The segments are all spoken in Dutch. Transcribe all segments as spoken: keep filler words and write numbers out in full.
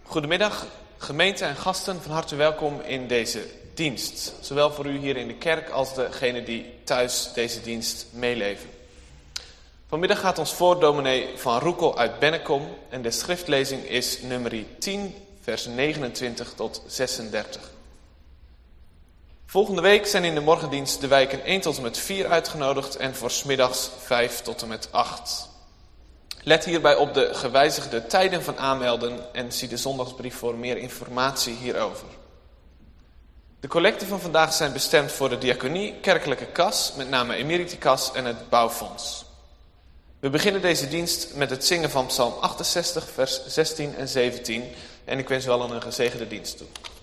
Goedemiddag, gemeente en gasten, van harte welkom in deze dienst. Zowel voor u hier in de kerk als degenen die thuis deze dienst meeleven. Vanmiddag gaat ons voor dominee Van Roekel uit Bennekom en de schriftlezing is nummer tien, vers negenentwintig tot zesendertig. Volgende week zijn in de morgendienst de wijken één tot en met vier uitgenodigd en voor 's middags vijf tot en met acht. Let hierbij op de gewijzigde tijden van aanmelden en zie de zondagsbrief voor meer informatie hierover. De collecten van vandaag zijn bestemd voor de diaconie, kerkelijke kas, met name Emeritikas en het bouwfonds. We beginnen deze dienst met het zingen van Psalm achtenzestig, vers zestien en zeventien en ik wens u allen een gezegende dienst toe.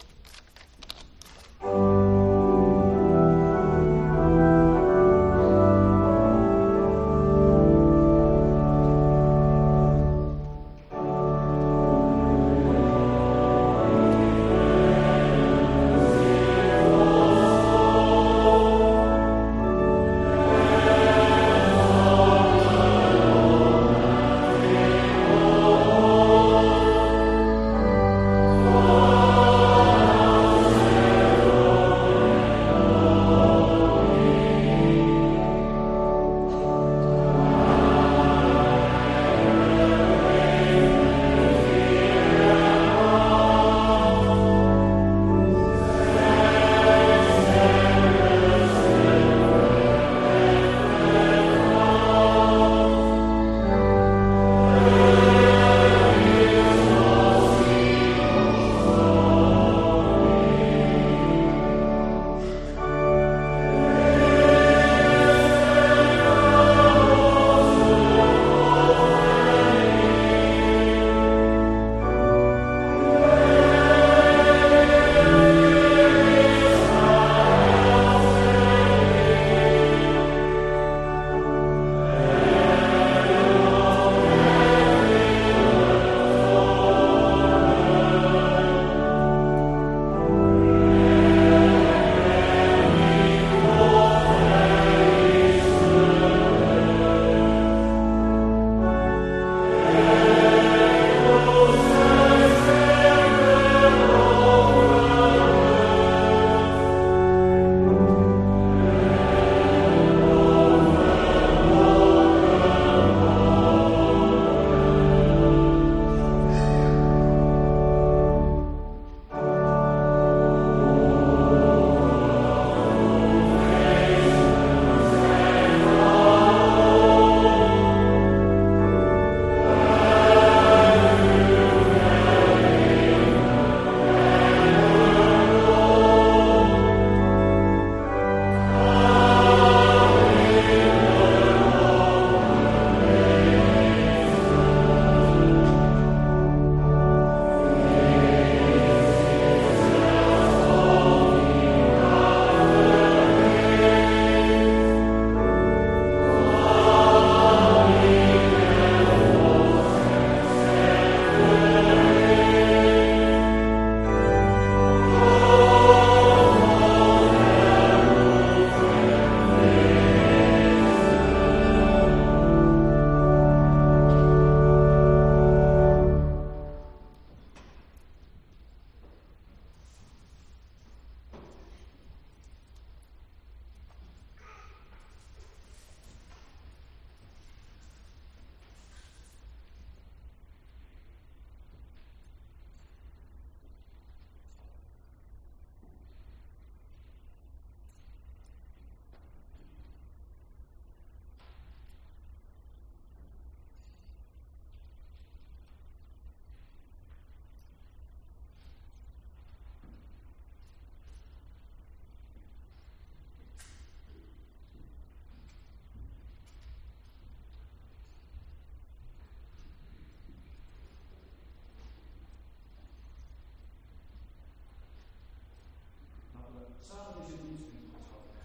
Samen deze dienst in God houden.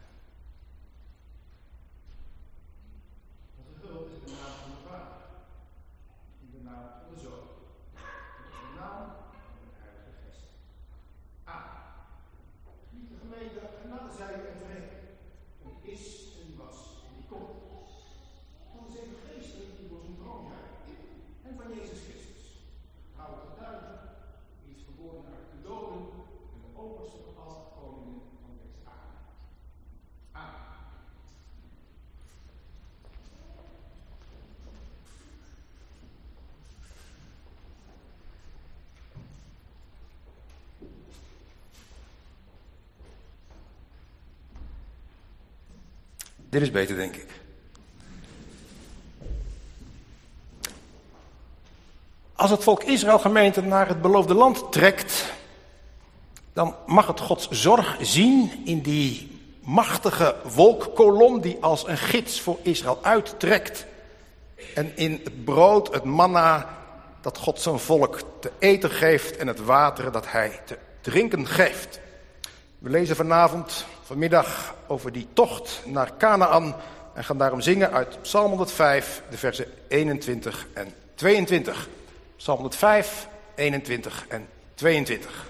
Onze hulp is de naam van de Vader, in de naam van de Zoon, in de naam van de Heilige Geest. Amen. Lieve gemeente, genade zij en vrede. Het is en die was en die komt. Van de zeven geesten die door zijn troon zijn. En van Jezus Christus. Hou getuigen Dit is beter, denk ik. Als het volk Israël, gemeente, naar het beloofde land trekt, dan mag het Gods zorg zien in die machtige wolkkolom die als een gids voor Israël uittrekt. En in het brood, het manna, dat God zijn volk te eten geeft en het water dat hij te drinken geeft. We lezen vanavond, vanmiddag, over die tocht naar Kanaan en gaan daarom zingen uit Psalm honderdvijf, de versen eenentwintig en tweeëntwintig. Psalm honderdvijf, eenentwintig en tweeëntwintig.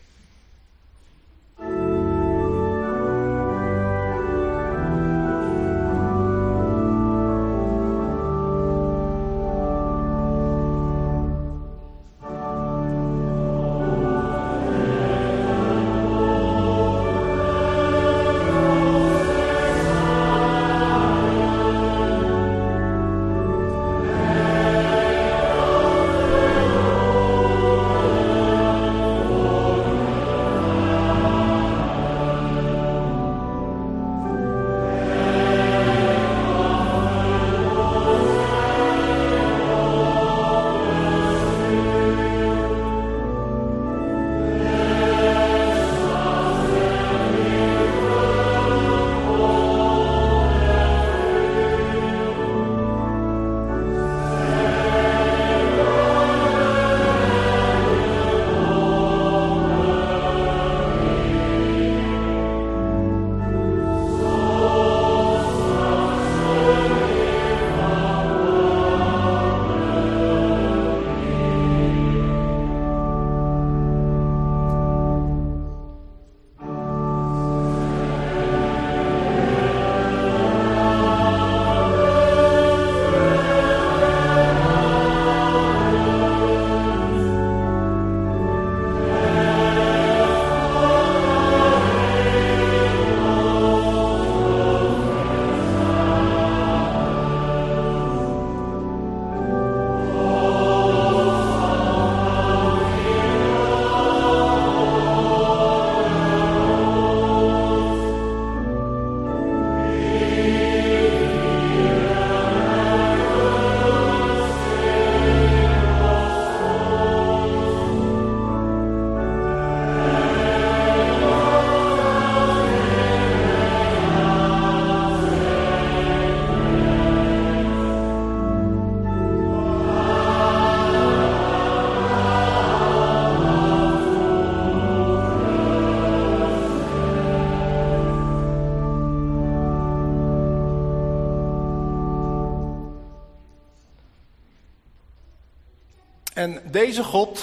En deze God,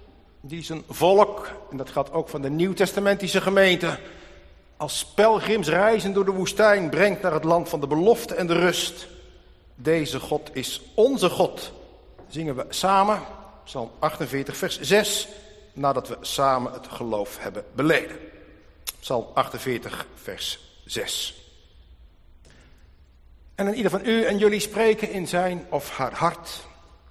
die zijn volk, en dat gaat ook van de Nieuwtestamentische gemeente, als pelgrims reizen door de woestijn brengt naar het land van de belofte en de rust. Deze God is onze God. Zingen we samen, Psalm achtenveertig vers zes, nadat we samen het geloof hebben beleden. Psalm achtenveertig vers zes. En aan ieder van u en jullie spreken in zijn of haar hart.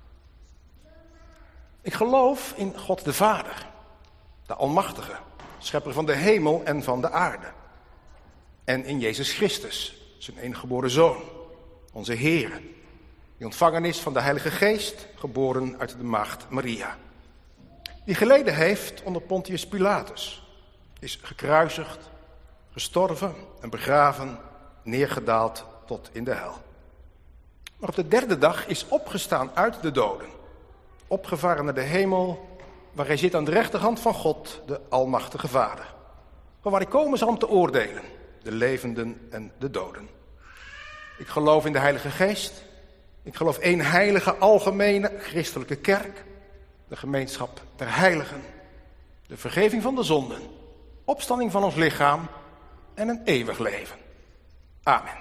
Ik geloof in God de Vader, de Almachtige, schepper van de hemel en van de aarde. En in Jezus Christus, zijn enige geboren Zoon, onze Heer, die ontvangen is van de Heilige Geest, geboren uit de maagd Maria. Die geleden heeft onder Pontius Pilatus, is gekruisigd, gestorven en begraven, neergedaald tot in de hel. Maar op de derde dag is opgestaan uit de doden, opgevaren naar de hemel, waar hij zit aan de rechterhand van God, de Almachtige Vader. Van waar hij komen zal om te oordelen, de levenden en de doden. Ik geloof in de Heilige Geest. Ik geloof één heilige, algemene, christelijke kerk. De gemeenschap der heiligen. De vergeving van de zonden. Opstanding van ons lichaam. En een eeuwig leven. Amen.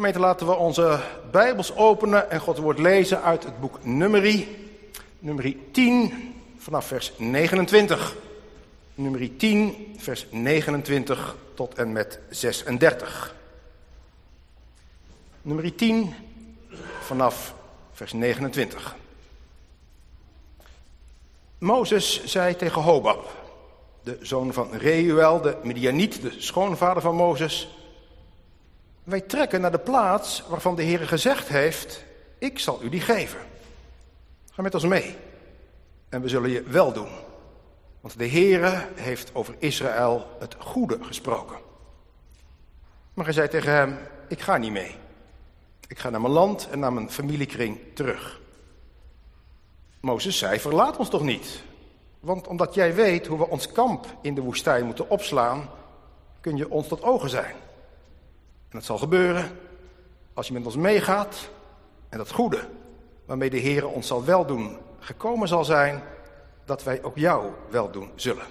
Gemeente, laten we onze Bijbels openen en Gods woord lezen uit het boek Numeri. Numeri tien, vanaf vers negenentwintig. Numeri tien, vers negenentwintig tot en met zesendertig. Numeri tien, vanaf vers negenentwintig. Mozes zei tegen Hobab, de zoon van Reuel, de Midianiet, de schoonvader van Mozes: wij trekken naar de plaats waarvan de Heere gezegd heeft, ik zal u die geven. Ga met ons mee en we zullen je wel doen. Want de Heere heeft over Israël het goede gesproken. Maar hij zei tegen hem, ik ga niet mee. Ik ga naar mijn land en naar mijn familiekring terug. Mozes zei, verlaat ons toch niet. Want omdat jij weet hoe we ons kamp in de woestijn moeten opslaan, kun je ons tot ogen zijn. En het zal gebeuren als je met ons meegaat en dat goede, waarmee de Heere ons zal weldoen, gekomen zal zijn, dat wij ook jou weldoen zullen.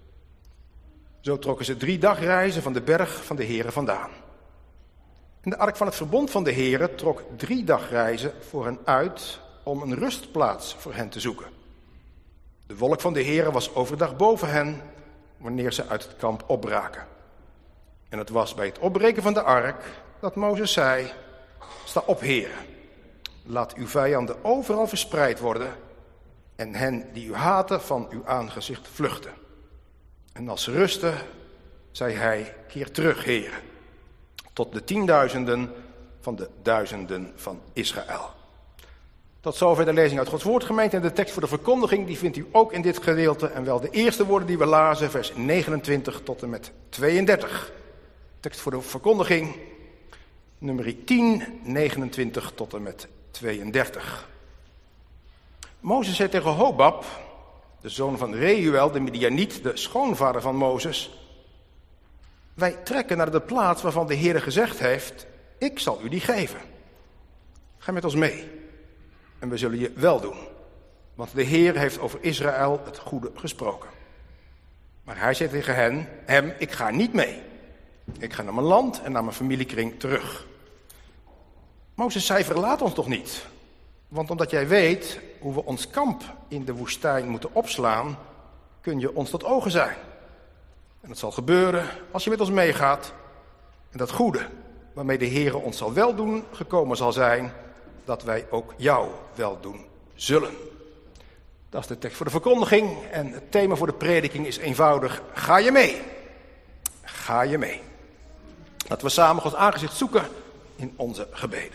Zo trokken ze drie dagreizen van de berg van de Heere vandaan. En de ark van het verbond van de Heere trok drie dagreizen voor hen uit om een rustplaats voor hen te zoeken. De wolk van de Heere was overdag boven hen, wanneer ze uit het kamp opbraken. En het was bij het opbreken van de ark dat Mozes zei, sta op, Heere, laat uw vijanden overal verspreid worden en hen die u haten van uw aangezicht vluchten. En als ze rusten, zei hij, keer terug, Heere, tot de tienduizenden van de duizenden van Israël. Tot zover de lezing uit Gods woord, gemeente. En de tekst voor de verkondiging, die vindt u ook in dit gedeelte. En wel de eerste woorden die we lazen, vers negenentwintig tot en met tweeëndertig. Tekst voor de verkondiging, nummer tien, negenentwintig tot en met tweeëndertig. Mozes zei tegen Hobab, de zoon van Reuel, de Midianiet, de schoonvader van Mozes: wij trekken naar de plaats waarvan de Heere gezegd heeft, ik zal u die geven. Ga met ons mee en we zullen je wel doen. Want de Heer heeft over Israël het goede gesproken. Maar hij zei tegen hen, hem, ik ga niet mee. Ik ga naar mijn land en naar mijn familiekring terug. Mozes zei, verlaat ons toch niet. Want omdat jij weet hoe we ons kamp in de woestijn moeten opslaan, kun je ons tot ogen zijn. En dat zal gebeuren als je met ons meegaat. En dat goede, waarmee de Heere ons zal weldoen, gekomen zal zijn, dat wij ook jou weldoen zullen. Dat is de tekst voor de verkondiging. En het thema voor de prediking is eenvoudig, ga je mee. Ga je mee. Laten we samen Gods aangezicht zoeken in onze gebeden.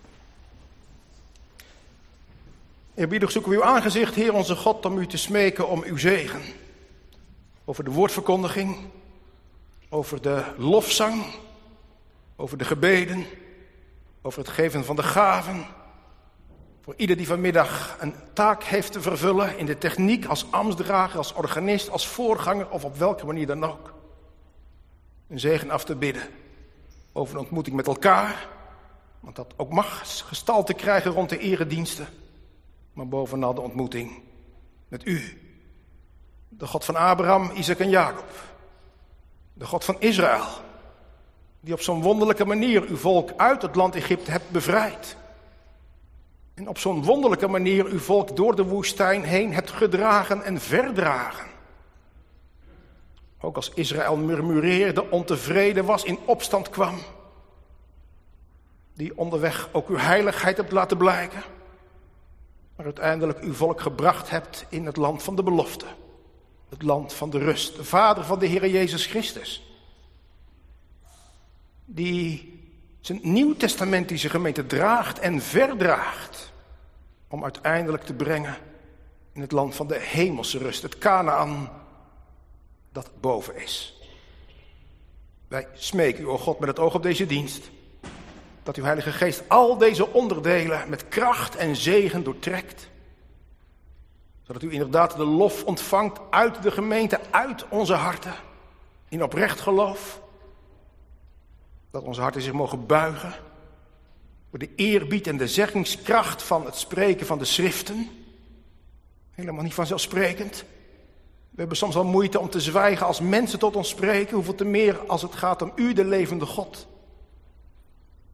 Eerbiedig zoeken we uw aangezicht, Heer onze God, om u te smeken om uw zegen. Over de woordverkondiging, over de lofzang, over de gebeden, over het geven van de gaven. Voor ieder die vanmiddag een taak heeft te vervullen in de techniek, als ambtsdrager, als organist, als voorganger of op welke manier dan ook. Een zegen af te bidden over een ontmoeting met elkaar, want dat ook mag gestalte krijgen rond de erediensten. Maar bovenal de ontmoeting met u. De God van Abraham, Isaac en Jacob. De God van Israël. Die op zo'n wonderlijke manier uw volk uit het land Egypte hebt bevrijd. En op zo'n wonderlijke manier uw volk door de woestijn heen hebt gedragen en verdragen. Ook als Israël murmureerde, ontevreden was, in opstand kwam. Die onderweg ook uw heiligheid hebt laten blijken. Maar uiteindelijk uw volk gebracht hebt in het land van de belofte. Het land van de rust. De Vader van de Heer Jezus Christus. Die zijn nieuwtestamentische gemeente draagt en verdraagt. Om uiteindelijk te brengen in het land van de hemelse rust. Het Kanaan dat boven is. Wij smeken u, o God, met het oog op deze dienst. Dat uw Heilige Geest al deze onderdelen met kracht en zegen doortrekt. Zodat u inderdaad de lof ontvangt uit de gemeente, uit onze harten. In oprecht geloof. Dat onze harten zich mogen buigen. Voor de eerbied en de zeggingskracht van het spreken van de schriften. Helemaal niet vanzelfsprekend. We hebben soms al moeite om te zwijgen als mensen tot ons spreken. Hoeveel te meer als het gaat om u, de levende God.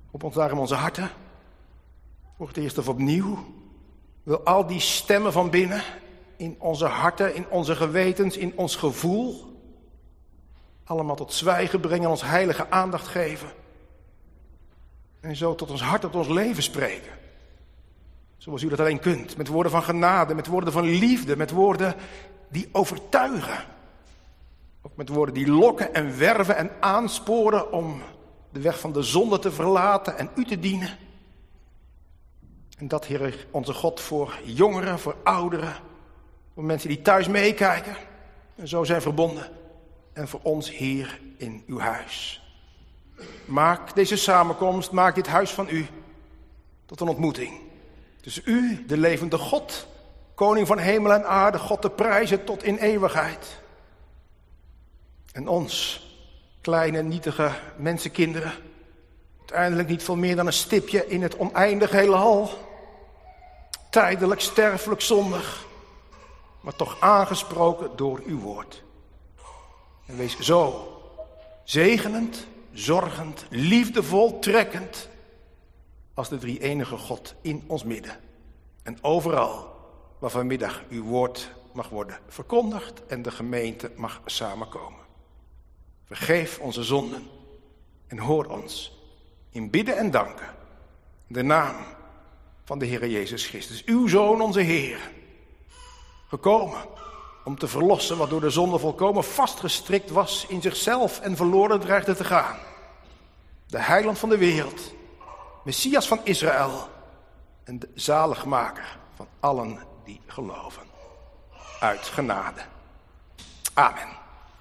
Op ons daar in onze harten. Voor het eerst of opnieuw. Wil al die stemmen van binnen, in onze harten, in onze gewetens, in ons gevoel, allemaal tot zwijgen brengen en ons heilige aandacht geven. En zo tot ons hart, tot ons leven spreken. Zoals u dat alleen kunt. Met woorden van genade, met woorden van liefde, met woorden die overtuigen. Ook met woorden die lokken en werven en aansporen om de weg van de zonde te verlaten en u te dienen. En dat, Heer, onze God, voor jongeren, voor ouderen, voor mensen die thuis meekijken en zo zijn verbonden. En voor ons hier in uw huis. Maak deze samenkomst, maak dit huis van u tot een ontmoeting. Tussen u, de levende God, koning van hemel en aarde, God te prijzen tot in eeuwigheid. En ons, kleine, nietige mensenkinderen, uiteindelijk niet veel meer dan een stipje in het oneindige heelal. Tijdelijk, sterfelijk, zondig, maar toch aangesproken door uw woord. En wees zo zegenend, zorgend, liefdevol, trekkend als de drie-enige God in ons midden. En overal waar vanmiddag uw woord mag worden verkondigd en de gemeente mag samenkomen. Vergeef onze zonden en hoor ons in bidden en danken. In de naam van de Heer Jezus Christus, uw Zoon, onze Heer, gekomen om te verlossen wat door de zonde volkomen vastgestrikt was in zichzelf en verloren dreigde te gaan. De heiland van de wereld, Messias van Israël en de zaligmaker van allen die geloven. Uit genade. Amen.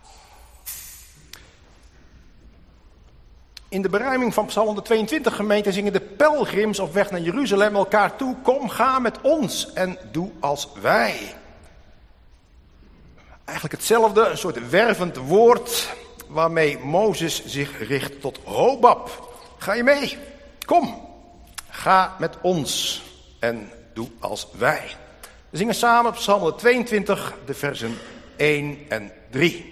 In de berijming van Psalm honderdtweeëntwintig gemeente zingen de pelgrims op weg naar Jeruzalem elkaar toe. Kom, ga met ons en doe als wij. Eigenlijk hetzelfde, een soort wervend woord waarmee Mozes zich richt tot Hobab. Ga je mee? Kom, ga met ons en doe als wij. We zingen samen Psalm honderdtweeëntwintig, de versen één en drie.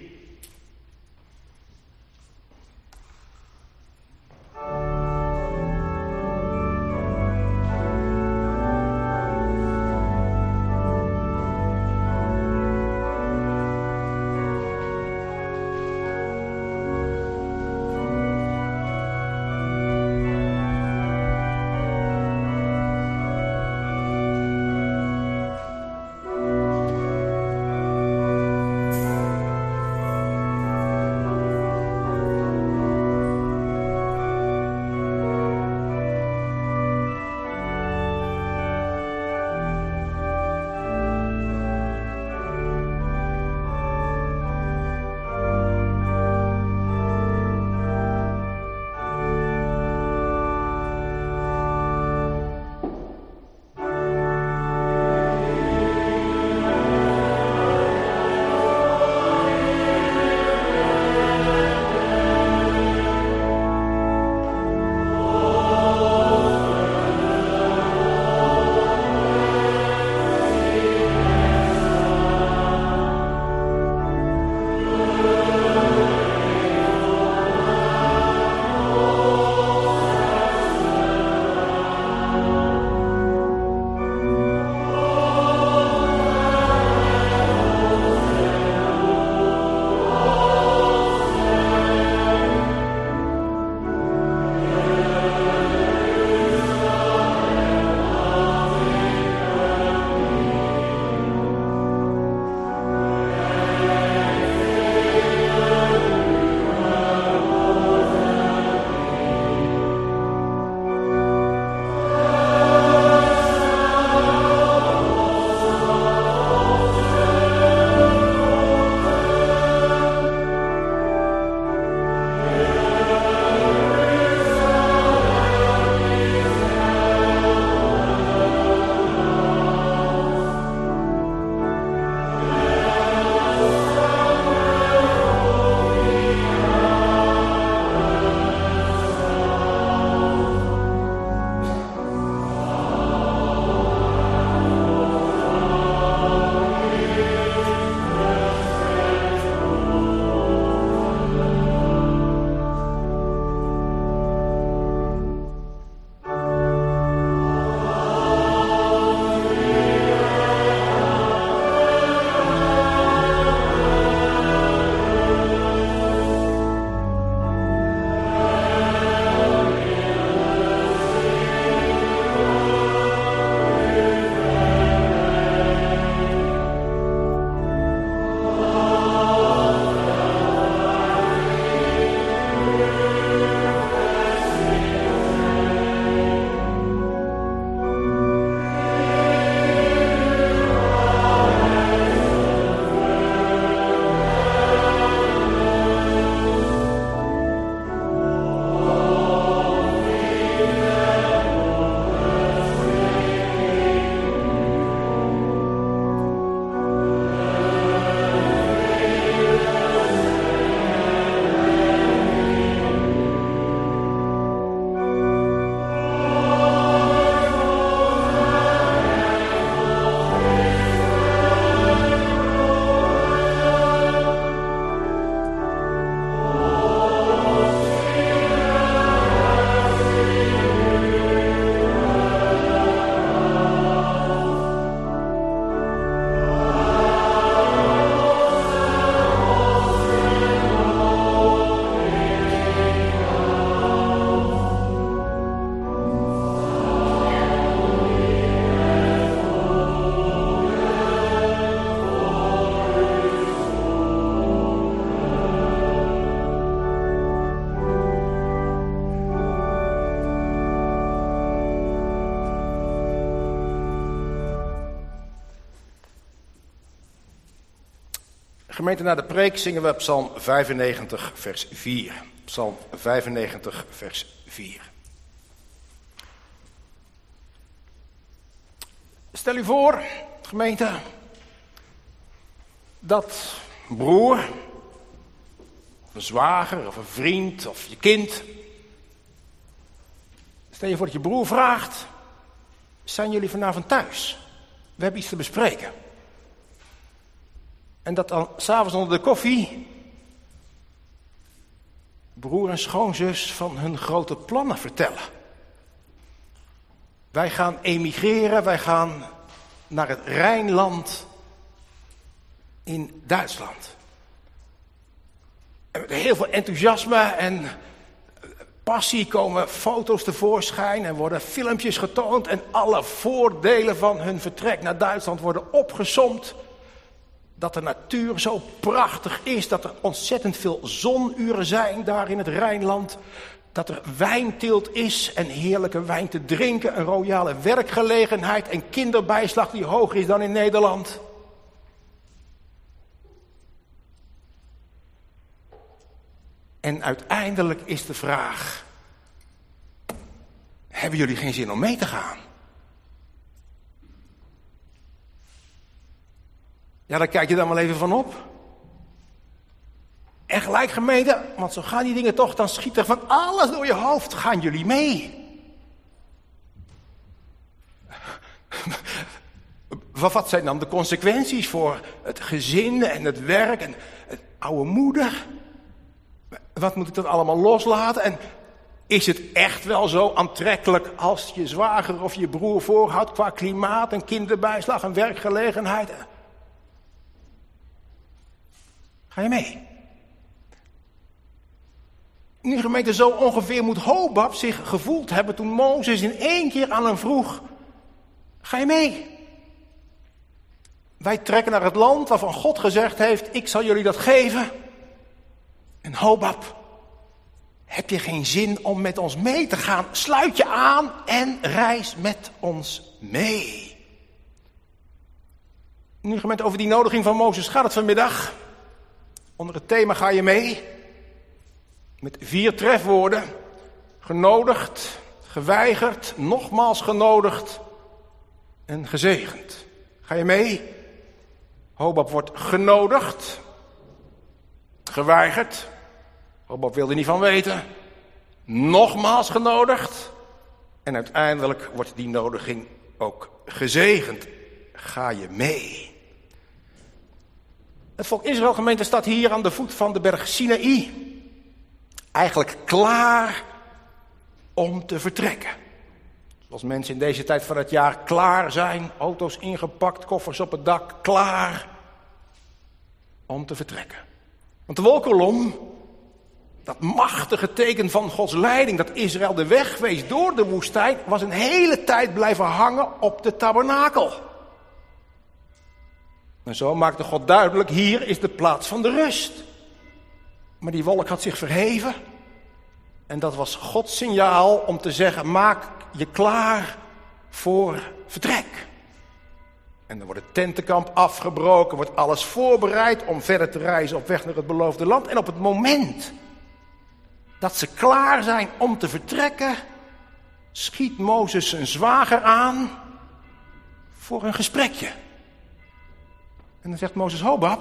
Gemeente, na de preek zingen we Psalm vijfennegentig, vers vier. Psalm vijfennegentig, vers vier. Stel u voor, gemeente, dat broer, of een zwager, of een vriend, of je kind. Stel je voor dat je broer vraagt, zijn jullie vanavond thuis? We hebben iets te bespreken. En dat dan s'avonds onder de koffie broer en schoonzus van hun grote plannen vertellen. Wij gaan emigreren, wij gaan naar het Rijnland in Duitsland. En met heel veel enthousiasme en passie komen foto's tevoorschijn en worden filmpjes getoond en alle voordelen van hun vertrek naar Duitsland worden opgesomd. Dat de natuur zo prachtig is, dat er ontzettend veel zonuren zijn daar in het Rijnland. Dat er wijnteelt is en heerlijke wijn te drinken, een royale werkgelegenheid en kinderbijslag die hoger is dan in Nederland. En uiteindelijk is de vraag, hebben jullie geen zin om mee te gaan? Ja, daar kijk je dan wel even van op. En gelijk gemeente, want zo gaan die dingen toch, dan schiet er van alles door je hoofd. Gaan jullie mee? Wat zijn dan de consequenties voor het gezin en het werk en het oude moeder? Wat moet ik dat allemaal loslaten? En is het echt wel zo aantrekkelijk als je zwager of je broer voorhoudt qua klimaat en kinderbijslag en werkgelegenheid? Ga je mee? Nu gemeente, zo ongeveer moet Hobab zich gevoeld hebben toen Mozes in één keer aan hem vroeg, ga je mee? Wij trekken naar het land waarvan God gezegd heeft, ik zal jullie dat geven. En Hobab, heb je geen zin om met ons mee te gaan? Sluit je aan en reis met ons mee. Nu gemeente, over die nodiging van Mozes gaat het vanmiddag. Onder het thema ga je mee. Met vier trefwoorden. Genodigd, geweigerd, nogmaals genodigd en gezegend. Ga je mee? Hobab wordt genodigd. Geweigerd. Hobab wilde niet van weten. Nogmaals genodigd. En uiteindelijk wordt die nodiging ook gezegend. Ga je mee? Het volk Israël gemeente staat hier aan de voet van de berg Sinaï. Eigenlijk klaar om te vertrekken. Zoals mensen in deze tijd van het jaar klaar zijn. Auto's ingepakt, koffers op het dak. Klaar om te vertrekken. Want de wolkolom, dat machtige teken van Gods leiding, dat Israël de weg wees door de woestijn, was een hele tijd blijven hangen op de tabernakel. En zo maakte God duidelijk, hier is de plaats van de rust. Maar die wolk had zich verheven. En dat was Gods signaal om te zeggen, maak je klaar voor vertrek. En dan wordt het tentenkamp afgebroken, wordt alles voorbereid om verder te reizen op weg naar het beloofde land. En op het moment dat ze klaar zijn om te vertrekken, schiet Mozes zijn zwager aan voor een gesprekje. En dan zegt Mozes, Hobab,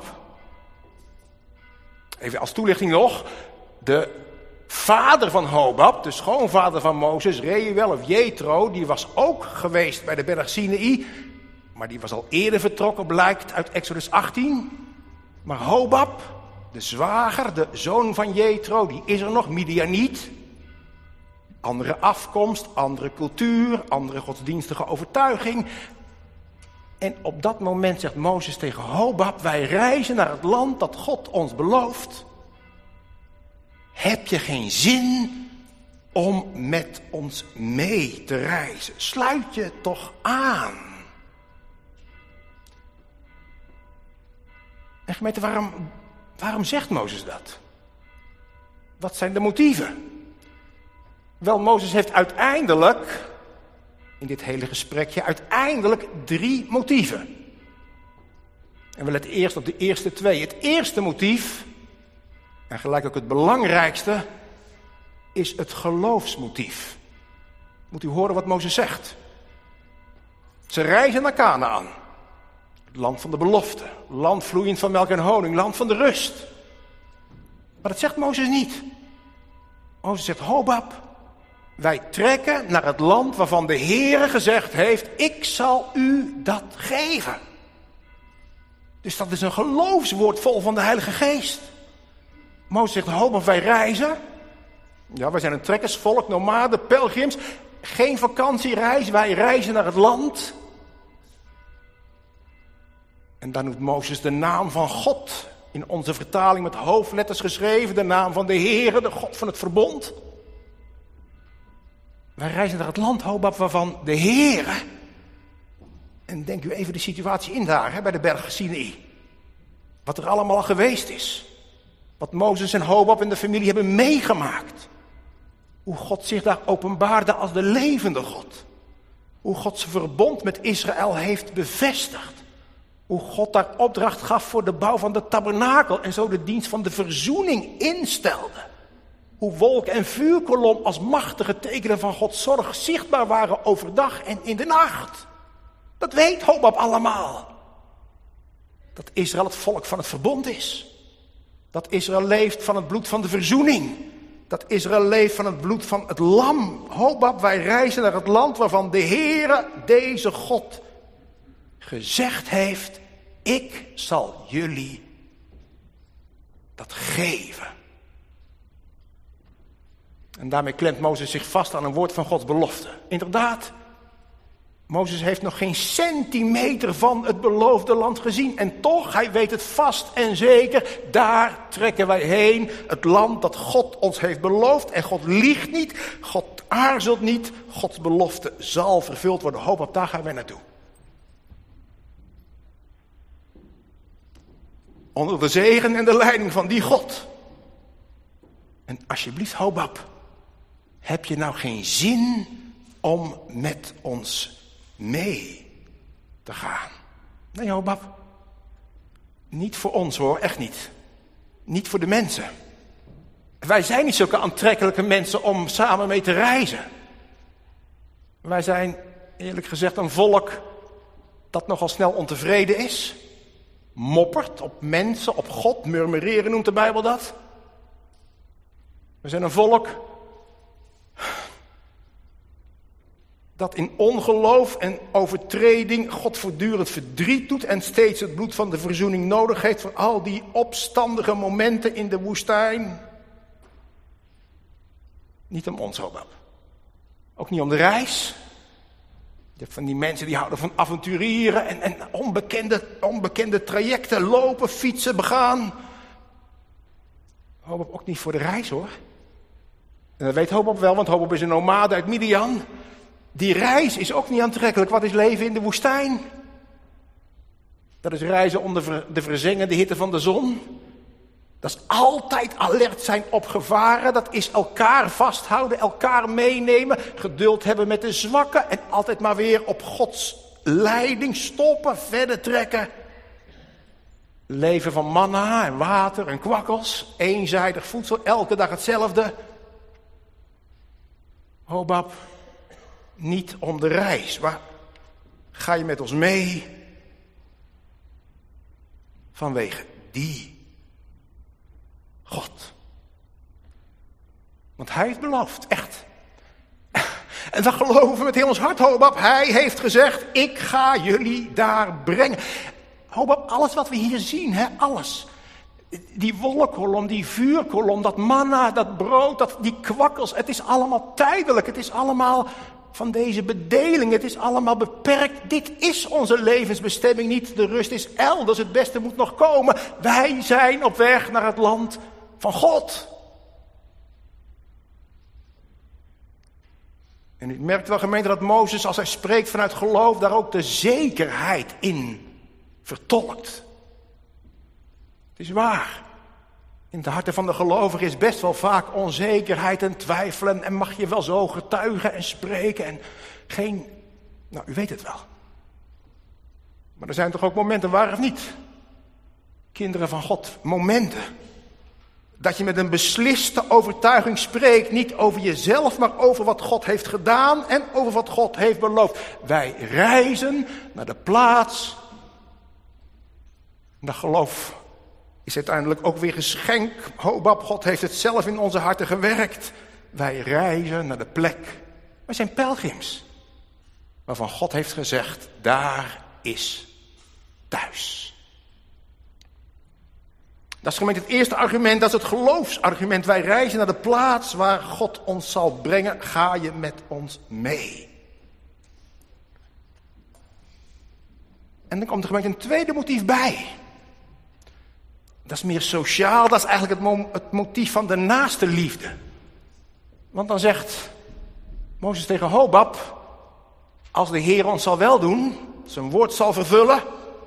even als toelichting nog, de vader van Hobab, de schoonvader van Mozes, Reuel of Jethro, die was ook geweest bij de berg Sinaï, maar die was al eerder vertrokken, blijkt uit Exodus achttien. Maar Hobab, de zwager, de zoon van Jethro, die is er nog, Midianiet. Andere afkomst, andere cultuur, andere godsdienstige overtuiging. En op dat moment zegt Mozes tegen Hobab, wij reizen naar het land dat God ons belooft. Heb je geen zin om met ons mee te reizen? Sluit je toch aan? En gemeente, waarom, waarom zegt Mozes dat? Wat zijn de motieven? Wel, Mozes heeft uiteindelijk, in dit hele gesprekje, uiteindelijk drie motieven. En we letten eerst op de eerste twee. Het eerste motief, en gelijk ook het belangrijkste, is het geloofsmotief. Moet u horen wat Mozes zegt. Ze reizen naar Kanaän. Het land van de belofte. Land vloeiend van melk en honing. Land van de rust. Maar dat zegt Mozes niet. Mozes zegt, Hobab, wij trekken naar het land waarvan de Heere gezegd heeft, ik zal u dat geven. Dus dat is een geloofswoord vol van de Heilige Geest. Mozes zegt, Hobab, wij reizen. Ja, wij zijn een trekkersvolk, nomaden, pelgrims. Geen vakantiereis, wij reizen naar het land. En dan noemt Mozes de naam van God. In onze vertaling met hoofdletters geschreven. De naam van de Heere, de God van het verbond. Wij reizen naar het land, Hobab, waarvan de Heere. En denk u even de situatie in daar, hè, bij de berg Sinai. Wat er allemaal al geweest is. Wat Mozes en Hobab en de familie hebben meegemaakt. Hoe God zich daar openbaarde als de levende God. Hoe God zijn verbond met Israël heeft bevestigd. Hoe God daar opdracht gaf voor de bouw van de tabernakel en zo de dienst van de verzoening instelde. Hoe wolk en vuurkolom als machtige tekenen van Gods zorg zichtbaar waren overdag en in de nacht. Dat weet Hobab allemaal. Dat Israël het volk van het verbond is. Dat Israël leeft van het bloed van de verzoening. Dat Israël leeft van het bloed van het lam. Hobab, wij reizen naar het land waarvan de Heere, deze God, gezegd heeft, ik zal jullie dat geven. En daarmee klemt Mozes zich vast aan een woord van Gods belofte. Inderdaad, Mozes heeft nog geen centimeter van het beloofde land gezien. En toch, hij weet het vast en zeker, daar trekken wij heen. Het land dat God ons heeft beloofd. En God liegt niet, God aarzelt niet. Gods belofte zal vervuld worden. Hobab, daar gaan wij naartoe. Onder de zegen en de leiding van die God. En alsjeblieft, Hobab, heb je nou geen zin om met ons mee te gaan? Nee, Hobab. Niet voor ons hoor, echt niet. Niet voor de mensen. Wij zijn niet zulke aantrekkelijke mensen om samen mee te reizen. Wij zijn, eerlijk gezegd, een volk dat nogal snel ontevreden is. Moppert op mensen, op God, murmureren noemt de Bijbel dat. We zijn een volk dat in ongeloof en overtreding God voortdurend verdriet doet en steeds het bloed van de verzoening nodig heeft voor al die opstandige momenten in de woestijn. Niet om ons, Hobab. Ook niet om de reis. Je hebt van die mensen die houden van avonturieren en, en onbekende, onbekende trajecten, lopen, fietsen, begaan. Hobab ook niet voor de reis hoor. En dat weet Hobab wel, want Hobab is een nomade uit Midian. Die reis is ook niet aantrekkelijk. Wat is leven in de woestijn? Dat is reizen onder de verzengende hitte van de zon. Dat is altijd alert zijn op gevaren. Dat is elkaar vasthouden, elkaar meenemen. Geduld hebben met de zwakken. En altijd maar weer op Gods leiding stoppen, verder trekken. Leven van manna en water en kwakkels. Eenzijdig voedsel, elke dag hetzelfde. Hobab, niet om de reis. Maar ga je met ons mee? Vanwege die God. Want hij heeft beloofd, echt. En dat geloven we met heel ons hart, Hobab. Hij heeft gezegd, ik ga jullie daar brengen. Hobab, alles wat we hier zien, hè, alles. Die wolkkolom, die vuurkolom, dat manna, dat brood, dat, die kwakkels. Het is allemaal tijdelijk, het is allemaal van deze bedeling. Het is allemaal beperkt. Dit is onze levensbestemming niet. De rust is elders, het beste moet nog komen. Wij zijn op weg naar het land van God. En u merkt wel, gemeente, dat Mozes, als hij spreekt vanuit geloof, daar ook de zekerheid in vertolkt. Het is waar. In de harten van de gelovigen is best wel vaak onzekerheid en twijfelen. En mag je wel zo getuigen en spreken en geen... Nou, u weet het wel. Maar er zijn toch ook momenten waar of niet? Kinderen van God, momenten dat je met een besliste overtuiging spreekt, niet over jezelf, maar over wat God heeft gedaan en over wat God heeft beloofd. Wij reizen naar de plaats. En dat geloof is uiteindelijk ook weer geschenk. Hobab, God heeft het zelf in onze harten gewerkt. Wij reizen naar de plek. Wij zijn pelgrims. Waarvan God heeft gezegd, daar is thuis. Dat is gemeente het eerste argument, dat is het geloofsargument. Wij reizen naar de plaats waar God ons zal brengen. Ga je met ons mee? En dan komt er gemeente een tweede motief bij. Dat is meer sociaal, dat is eigenlijk het, mo- het motief van de naaste liefde. Want dan zegt Mozes tegen Hobab, als de Heer ons zal weldoen, zijn woord zal vervullen,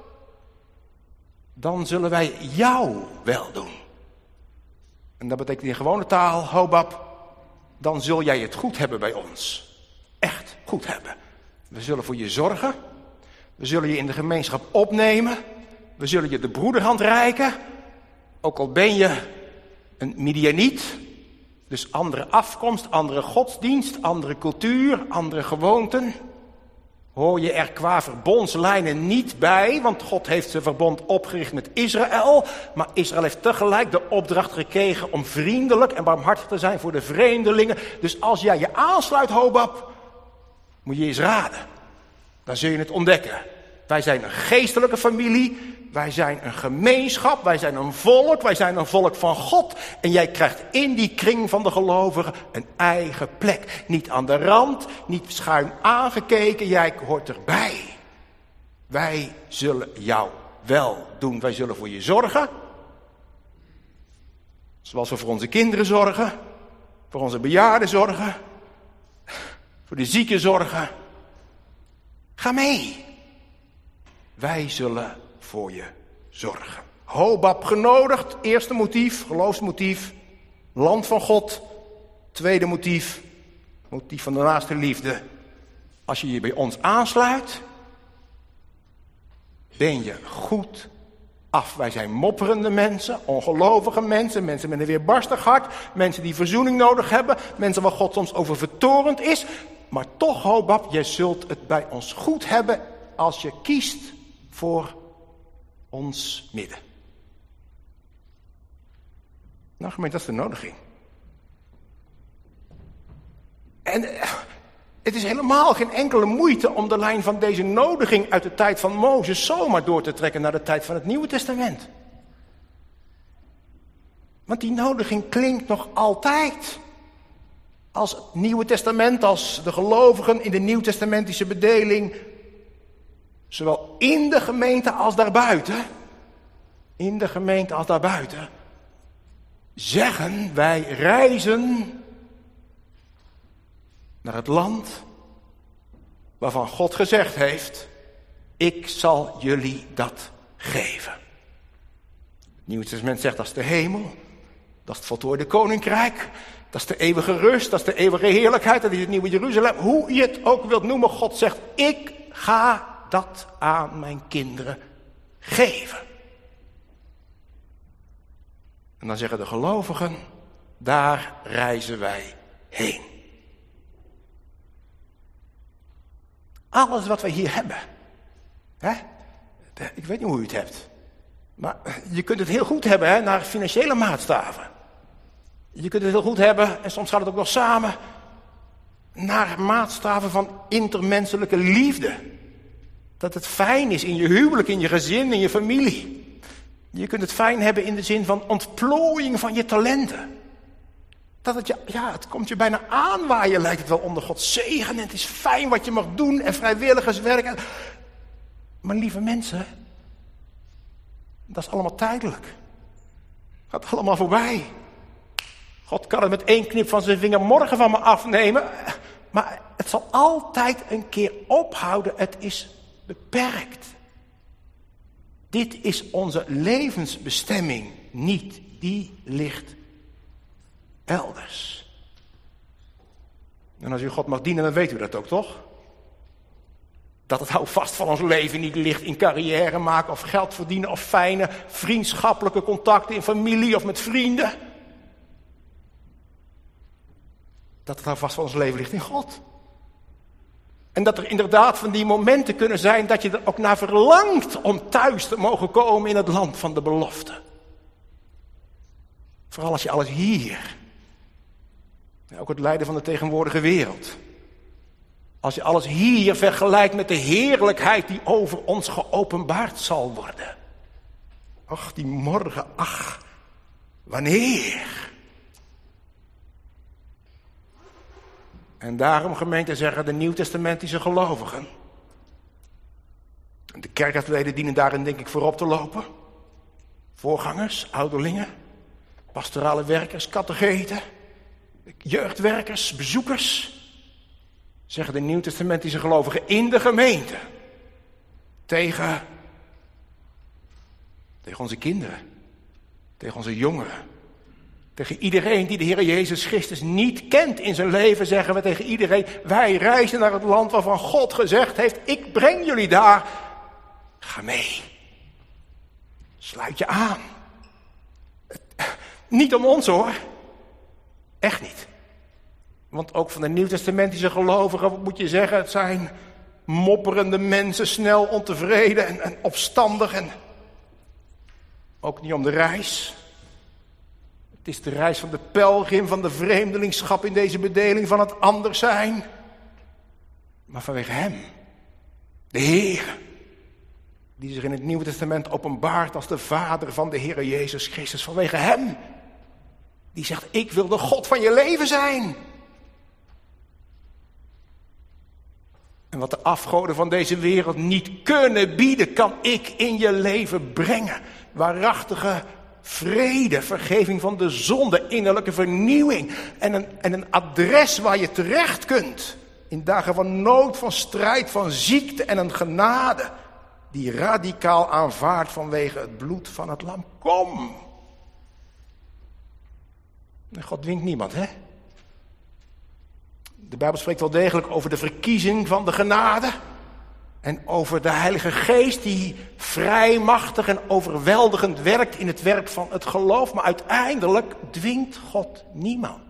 dan zullen wij jou wel doen. En dat betekent in gewone taal, Hobab, dan zul jij het goed hebben bij ons. Echt goed hebben. We zullen voor je zorgen. We zullen je in de gemeenschap opnemen. We zullen je de broederhand reiken. Ook al ben je een Midianiet. Dus andere afkomst, andere godsdienst, andere cultuur, andere gewoonten. Hoor je er qua verbondslijnen niet bij, want God heeft zijn verbond opgericht met Israël. Maar Israël heeft tegelijk de opdracht gekregen om vriendelijk en barmhartig te zijn voor de vreemdelingen. Dus als jij je aansluit, Hobab, moet je eens raden. Dan zul je het ontdekken. Wij zijn een geestelijke familie, wij zijn een gemeenschap, wij zijn een volk, wij zijn een volk van God. En jij krijgt in die kring van de gelovigen een eigen plek. Niet aan de rand, niet schuin aangekeken, jij hoort erbij. Wij zullen jou wel doen, wij zullen voor je zorgen. Zoals we voor onze kinderen zorgen, voor onze bejaarden zorgen, voor de zieken zorgen. Ga mee. Wij zullen voor je zorgen. Hobab genodigd, eerste motief, geloofsmotief. Land van God, tweede motief, motief van de naaste liefde. Als je je bij ons aansluit, ben je goed af. Wij zijn mopperende mensen, ongelovige mensen, mensen met een weerbarstig hart, mensen die verzoening nodig hebben, mensen waar God soms over vertorend is. Maar toch, Hobab, je zult het bij ons goed hebben als je kiest voor ons midden. Nou, gemeente, dat is de nodiging. En uh, het is helemaal geen enkele moeite om de lijn van deze nodiging uit de tijd van Mozes zomaar door te trekken naar de tijd van het Nieuwe Testament. Want die nodiging klinkt nog altijd als het Nieuwe Testament, als de gelovigen in de Nieuwtestamentische bedeling, zowel in de gemeente als daarbuiten, in de gemeente als daarbuiten, zeggen wij reizen naar het land waarvan God gezegd heeft, ik zal jullie dat geven. Het Nieuwe Testament zegt dat is de hemel, dat is het voltooide koninkrijk, dat is de eeuwige rust, dat is de eeuwige heerlijkheid, dat is het nieuwe Jeruzalem. Hoe je het ook wilt noemen, God zegt, ik ga dat aan mijn kinderen geven. En dan zeggen de gelovigen, daar reizen wij heen. Alles wat wij hier hebben. Hè? Ik weet niet hoe u het hebt. Maar je kunt het heel goed hebben, hè, naar financiële maatstaven. Je kunt het heel goed hebben, en soms gaat het ook nog samen, naar maatstaven van intermenselijke liefde. Dat het fijn is in je huwelijk, in je gezin, in je familie. Je kunt het fijn hebben in de zin van ontplooiing van je talenten. Dat het, je, ja, het komt je bijna aan waar je lijkt het wel onder Gods zegen. En het is fijn wat je mag doen en vrijwilligerswerk. Maar lieve mensen, dat is allemaal tijdelijk. Gaat allemaal voorbij. God kan het met één knip van zijn vinger morgen van me afnemen. Maar het zal altijd een keer ophouden. Het is beperkt. Dit is onze levensbestemming niet. Die ligt elders. En als u God mag dienen, dan weet u dat ook, toch? Dat het houvast van ons leven niet ligt in carrière maken of geld verdienen of fijne vriendschappelijke contacten in familie of met vrienden. Dat het houvast van ons leven ligt in God. En dat er inderdaad van die momenten kunnen zijn dat je er ook naar verlangt om thuis te mogen komen in het land van de belofte. Vooral als je alles hier, ook het lijden van de tegenwoordige wereld, als je alles hier vergelijkt met de heerlijkheid die over ons geopenbaard zal worden. Ach, die morgen, ach, wanneer? En daarom, gemeente, zeggen de nieuwtestamentische gelovigen. De kerkraadsleden dienen daarin denk ik voorop te lopen. Voorgangers, ouderlingen, pastorale werkers, catecheten, jeugdwerkers, bezoekers. Zeggen de nieuwtestamentische gelovigen in de gemeente. Tegen, tegen onze kinderen. Tegen onze jongeren. Tegen iedereen die de Heer Jezus Christus niet kent in zijn leven, zeggen we tegen iedereen: wij reizen naar het land waarvan God gezegd heeft: ik breng jullie daar. Ga mee. Sluit je aan. Niet om ons hoor. Echt niet. Want ook van de nieuwtestamentische gelovigen, wat moet je zeggen, het zijn mopperende mensen, snel ontevreden en, en opstandig. En ook niet om de reis. Het is de reis van de pelgrim, van de vreemdelingschap in deze bedeling, van het anders zijn. Maar vanwege hem, de Heer, die zich in het Nieuwe Testament openbaart als de Vader van de Heer Jezus Christus. Vanwege hem, die zegt: ik wil de God van je leven zijn. En wat de afgoden van deze wereld niet kunnen bieden, kan ik in je leven brengen. Waarachtige vrede, vergeving van de zonde, innerlijke vernieuwing. En een, en een adres waar je terecht kunt. In dagen van nood, van strijd, van ziekte en een genade. Die radicaal aanvaardt vanwege het bloed van het lam. Kom! En God dwingt niemand, hè? De Bijbel spreekt wel degelijk over de verkiezing van de genade. En over de Heilige Geest die vrijmachtig en overweldigend werkt in het werk van het geloof. Maar uiteindelijk dwingt God niemand.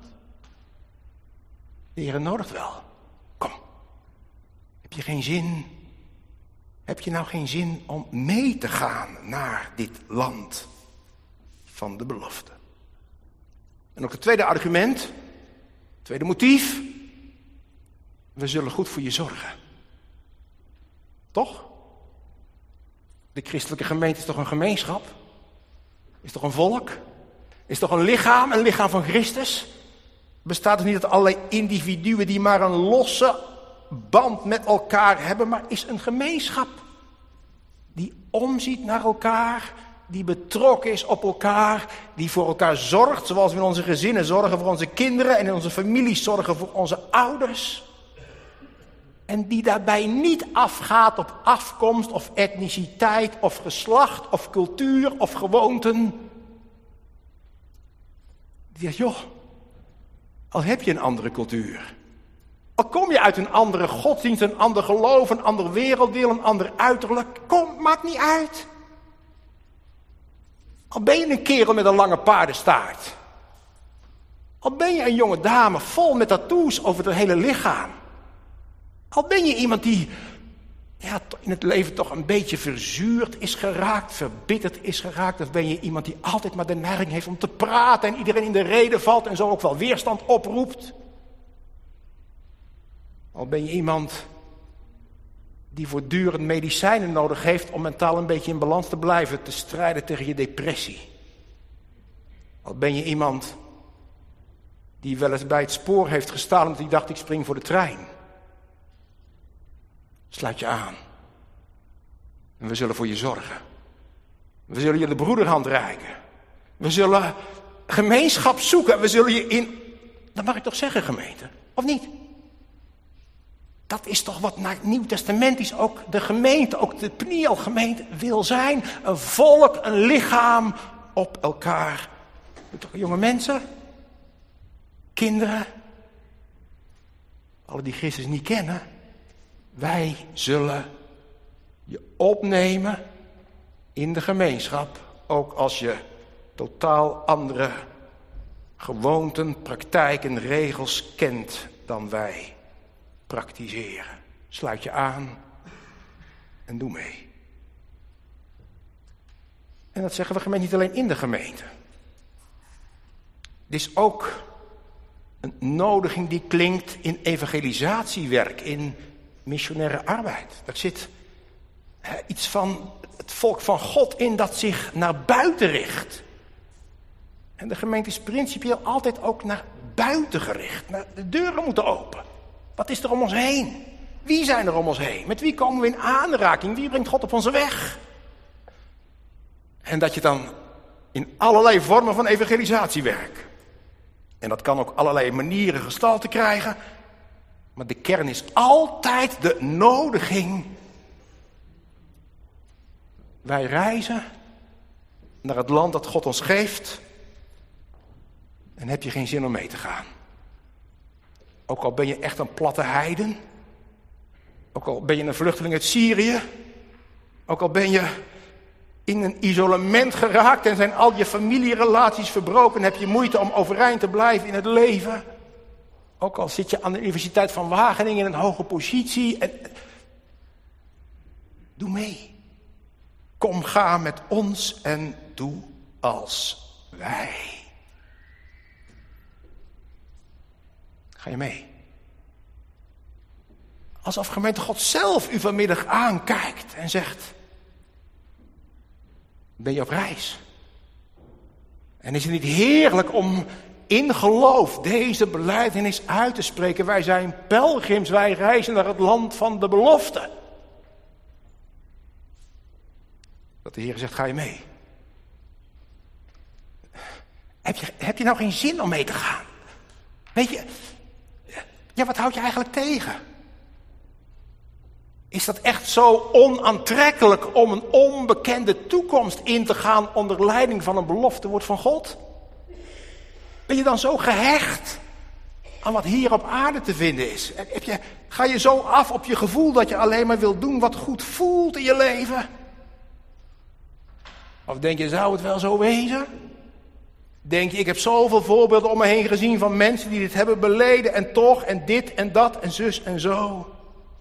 De Heer nodigt wel. Kom. Heb je geen zin? Heb je nou geen zin om mee te gaan naar dit land van de belofte? En ook het tweede argument, het tweede motief. We zullen goed voor je zorgen. Toch? De christelijke gemeente is toch een gemeenschap? Is toch een volk? Is toch een lichaam, een lichaam van Christus? Bestaat dus niet uit allerlei individuen die maar een losse band met elkaar hebben, maar is een gemeenschap die omziet naar elkaar, die betrokken is op elkaar, die voor elkaar zorgt, zoals we in onze gezinnen zorgen voor onze kinderen en in onze families zorgen voor onze ouders. En die daarbij niet afgaat op afkomst of etniciteit of geslacht of cultuur of gewoonten. Die zegt: joh, al heb je een andere cultuur, al kom je uit een andere godsdienst, een ander geloof, een ander werelddeel, een ander uiterlijk, kom, maakt niet uit. Al ben je een kerel met een lange paardenstaart, al ben je een jonge dame vol met tattoos over het hele lichaam, al ben je iemand die ja, in het leven toch een beetje verzuurd is geraakt, verbitterd is geraakt, of ben je iemand die altijd maar de neiging heeft om te praten en iedereen in de rede valt en zo ook wel weerstand oproept. Al ben je iemand die voortdurend medicijnen nodig heeft om mentaal een beetje in balans te blijven, te strijden tegen je depressie. Al ben je iemand die wel eens bij het spoor heeft gestaan omdat hij dacht: ik spring voor de trein. Sluit je aan. En we zullen voor je zorgen. We zullen je de broederhand reiken. We zullen gemeenschap zoeken. We zullen je in... Dat mag ik toch zeggen, gemeente? Of niet? Dat is toch wat naar het Nieuw Testament is ook de gemeente, ook de Pniel-gemeente wil zijn. Een volk, een lichaam op elkaar. Toch jonge mensen? Kinderen? Alle die Christus niet kennen, Wij zullen je opnemen in de gemeenschap, ook als je totaal andere gewoonten, praktijken, regels kent dan wij praktiseren. Sluit je aan en doe mee. En dat zeggen we gemeente niet alleen in de gemeente. Dit is ook een nodiging die klinkt in evangelisatiewerk, in missionaire arbeid. Daar zit hè, iets van het volk van God in dat zich naar buiten richt. En de gemeente is principieel altijd ook naar buiten gericht. De deuren moeten open. Wat is er om ons heen? Wie zijn er om ons heen? Met wie komen we in aanraking? Wie brengt God op onze weg? En dat je dan in allerlei vormen van evangelisatiewerk. En dat kan ook allerlei manieren gestalte krijgen. Maar de kern is altijd de nodiging. Wij reizen naar het land dat God ons geeft. En heb je geen zin om mee te gaan. Ook al ben je echt een platte heiden. Ook al ben je een vluchteling uit Syrië. Ook al ben je in een isolement geraakt en zijn al je familierelaties verbroken. Heb je moeite om overeind te blijven in het leven. Ook al zit je aan de Universiteit van Wageningen in een hoge positie. En... Doe mee. Kom, ga met ons en doe als wij. Ga je mee? Alsof gemeente God zelf u vanmiddag aankijkt en zegt: ben je op reis? En is het niet heerlijk om in geloof deze belijdenis uit te spreken? Wij zijn pelgrims, wij reizen naar het land van de belofte. Dat de Heer zegt: ga je mee? Heb je, heb je nou geen zin om mee te gaan? Weet je, ja, wat houd je eigenlijk tegen? Is dat echt zo onaantrekkelijk om een onbekende toekomst in te gaan onder leiding van een belofte woord van God? Ben je dan zo gehecht aan wat hier op aarde te vinden is? Heb je, ga je zo af op je gevoel dat je alleen maar wil doen wat goed voelt in je leven? Of denk je, zou het wel zo wezen? Denk je, ik heb zoveel voorbeelden om me heen gezien van mensen die dit hebben beleden en toch en dit en dat en zus en zo.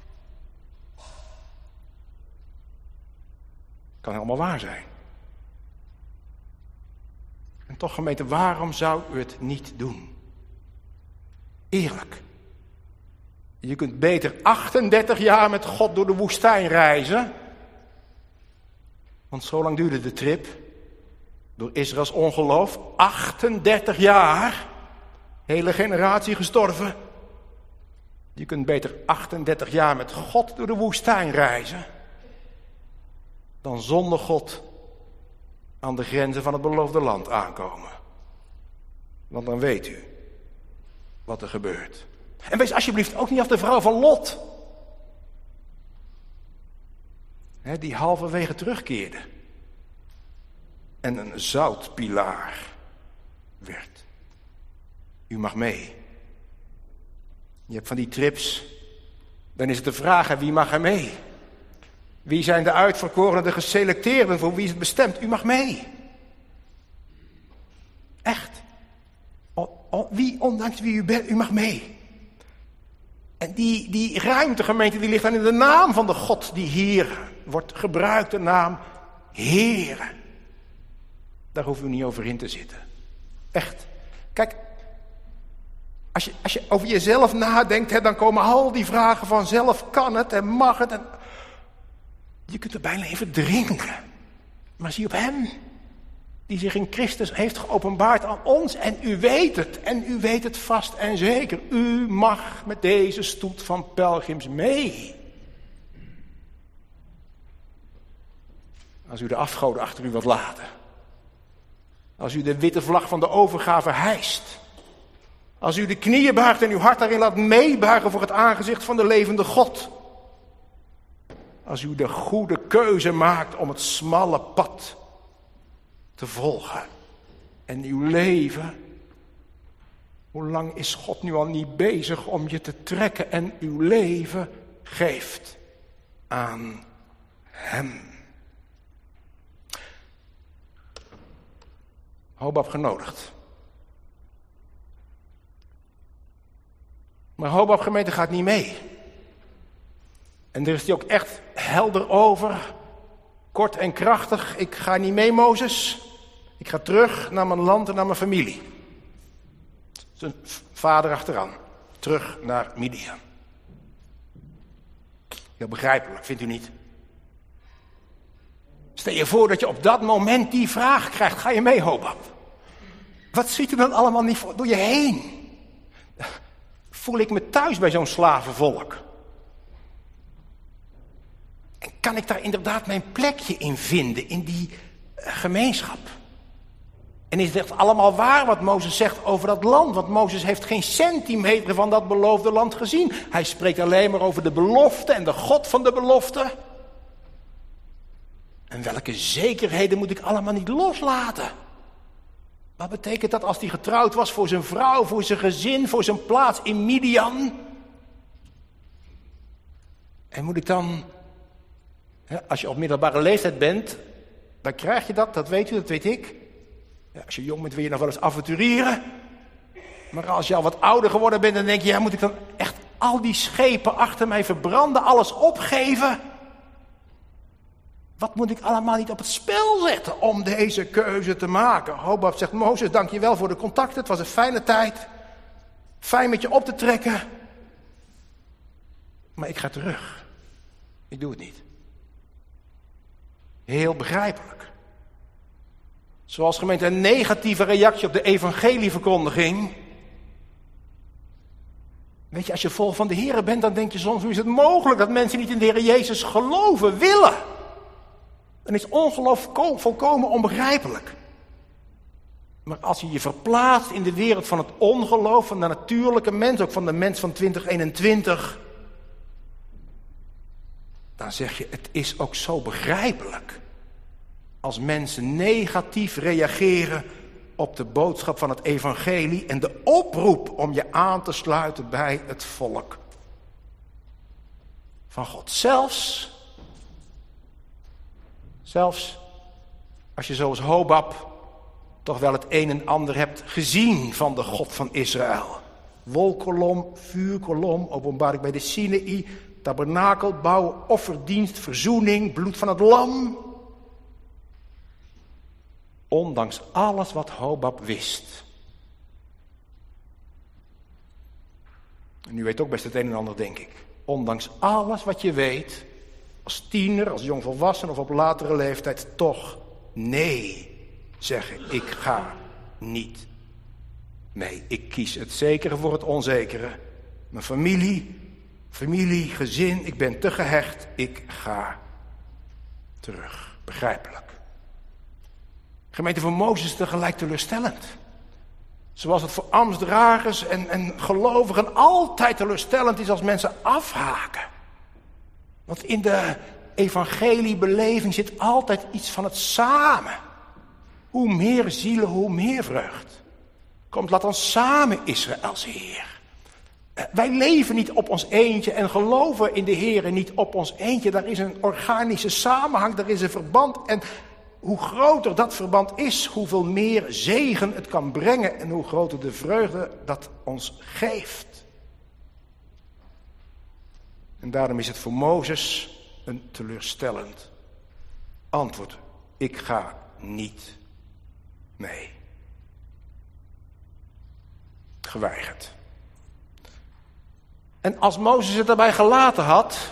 Kan allemaal waar zijn. En toch gemeente, waarom zou u het niet doen? Eerlijk. Je kunt beter achtendertig jaar met God door de woestijn reizen. Want zo lang duurde de trip. Door Israëls ongeloof. achtendertig jaar. Hele generatie gestorven. Je kunt beter achtendertig jaar met God door de woestijn reizen. Dan zonder God aan de grenzen van het beloofde land aankomen. Want dan weet u wat er gebeurt. En wees alsjeblieft ook niet als de vrouw van Lot. He, die halverwege terugkeerde. En een zoutpilaar werd. U mag mee. Je hebt van die trips. Dan is het de vraag, wie mag er mee? Wie zijn de uitverkorenen, de geselecteerden, voor wie is het bestemd? U mag mee. Echt. O, o, wie, ondanks wie u bent, u mag mee. En die, die ruimtegemeente, die ligt dan in de naam van de God die hier wordt gebruikt, de naam Heere. Daar hoeft u niet over in te zitten. Echt. Kijk, als je, als je over jezelf nadenkt, hè, dan komen al die vragen vanzelf. Kan het en mag het? En je kunt er bijna even drinken. Maar zie op hem, die zich in Christus heeft geopenbaard aan ons. En u weet het, en u weet het vast en zeker. U mag met deze stoet van pelgrims mee. Als u de afgoden achter u wilt laten. Als u de witte vlag van de overgave hijst. Als u de knieën buigt en uw hart daarin laat meebuigen voor het aangezicht van de levende God. Als u de goede keuze maakt om het smalle pad te volgen. En uw leven. Hoe lang is God nu al niet bezig om je te trekken en uw leven geeft aan hem. Hobab genodigd. Maar Hobab gemeente gaat niet mee. En daar is hij ook echt helder over. Kort en krachtig. Ik ga niet mee, Mozes. Ik ga terug naar mijn land en naar mijn familie. Zijn vader achteraan. Terug naar Midian. Heel begrijpelijk, vindt u niet? Stel je voor dat je op dat moment die vraag krijgt. Ga je mee, Hobab? Wat ziet er dan allemaal niet voor, door je heen? Voel ik me thuis bij zo'n slavenvolk? En kan ik daar inderdaad mijn plekje in vinden, in die gemeenschap? En is het echt allemaal waar wat Mozes zegt over dat land? Want Mozes heeft geen centimeter van dat beloofde land gezien. Hij spreekt alleen maar over de belofte en de God van de belofte. En welke zekerheden moet ik allemaal niet loslaten? Wat betekent dat als hij getrouwd was voor zijn vrouw, voor zijn gezin, voor zijn plaats in Midian? En moet ik dan, als je op middelbare leeftijd bent, dan krijg je dat, dat weet u, dat weet ik. Ja, als je jong bent wil je nog wel eens avonturieren. Maar als je al wat ouder geworden bent, dan denk je, ja, moet ik dan echt al die schepen achter mij verbranden, alles opgeven? Wat moet ik allemaal niet op het spel zetten om deze keuze te maken? Hobab zegt, Mozes, dank je wel voor de contacten. Het was een fijne tijd. Fijn met je op te trekken. Maar ik ga terug. Ik doe het niet. Heel begrijpelijk. Zoals gemeente een negatieve reactie op de evangelieverkondiging. Weet je, als je vol van de Heer bent, dan denk je soms, hoe is het mogelijk dat mensen niet in de Heer Jezus geloven, willen? Dan is ongeloof volkomen onbegrijpelijk. Maar als je je verplaatst in de wereld van het ongeloof, van de natuurlijke mens, ook van de mens van twintig eenentwintig, dan zeg je, het is ook zo begrijpelijk als mensen negatief reageren op de boodschap van het evangelie en de oproep om je aan te sluiten bij het volk van God. Zelfs, zelfs als je zoals Hobab toch wel het een en ander hebt gezien van de God van Israël. Wolkolom, vuurkolom, openbaring bij de Sinaï, tabernakel bouwen, offerdienst, verzoening, bloed van het lam. Ondanks alles wat Hobab wist. En u weet ook best het een en ander, denk ik. Ondanks alles wat je weet, als tiener, als jongvolwassen of op latere leeftijd, toch nee zeggen. Ik ga niet mee. Ik kies het zekere voor het onzekere. Mijn familie, familie, gezin, ik ben te gehecht. Ik ga terug. Begrijpelijk. Gemeente van Mozes tegelijk teleurstellend. Zoals het voor ambtsdragers en, en gelovigen altijd teleurstellend is als mensen afhaken. Want in de evangeliebeleving zit altijd iets van het samen. Hoe meer zielen, hoe meer vreugd. Komt, laat ons samen Israëls Heer. Wij leven niet op ons eentje en geloven in de Heer niet op ons eentje. Daar is een organische samenhang, daar is een verband. En hoe groter dat verband is, hoeveel meer zegen het kan brengen en hoe groter de vreugde dat ons geeft. En daarom is het voor Mozes een teleurstellend antwoord. Ik ga niet mee. Geweigerd. En als Mozes het daarbij gelaten had,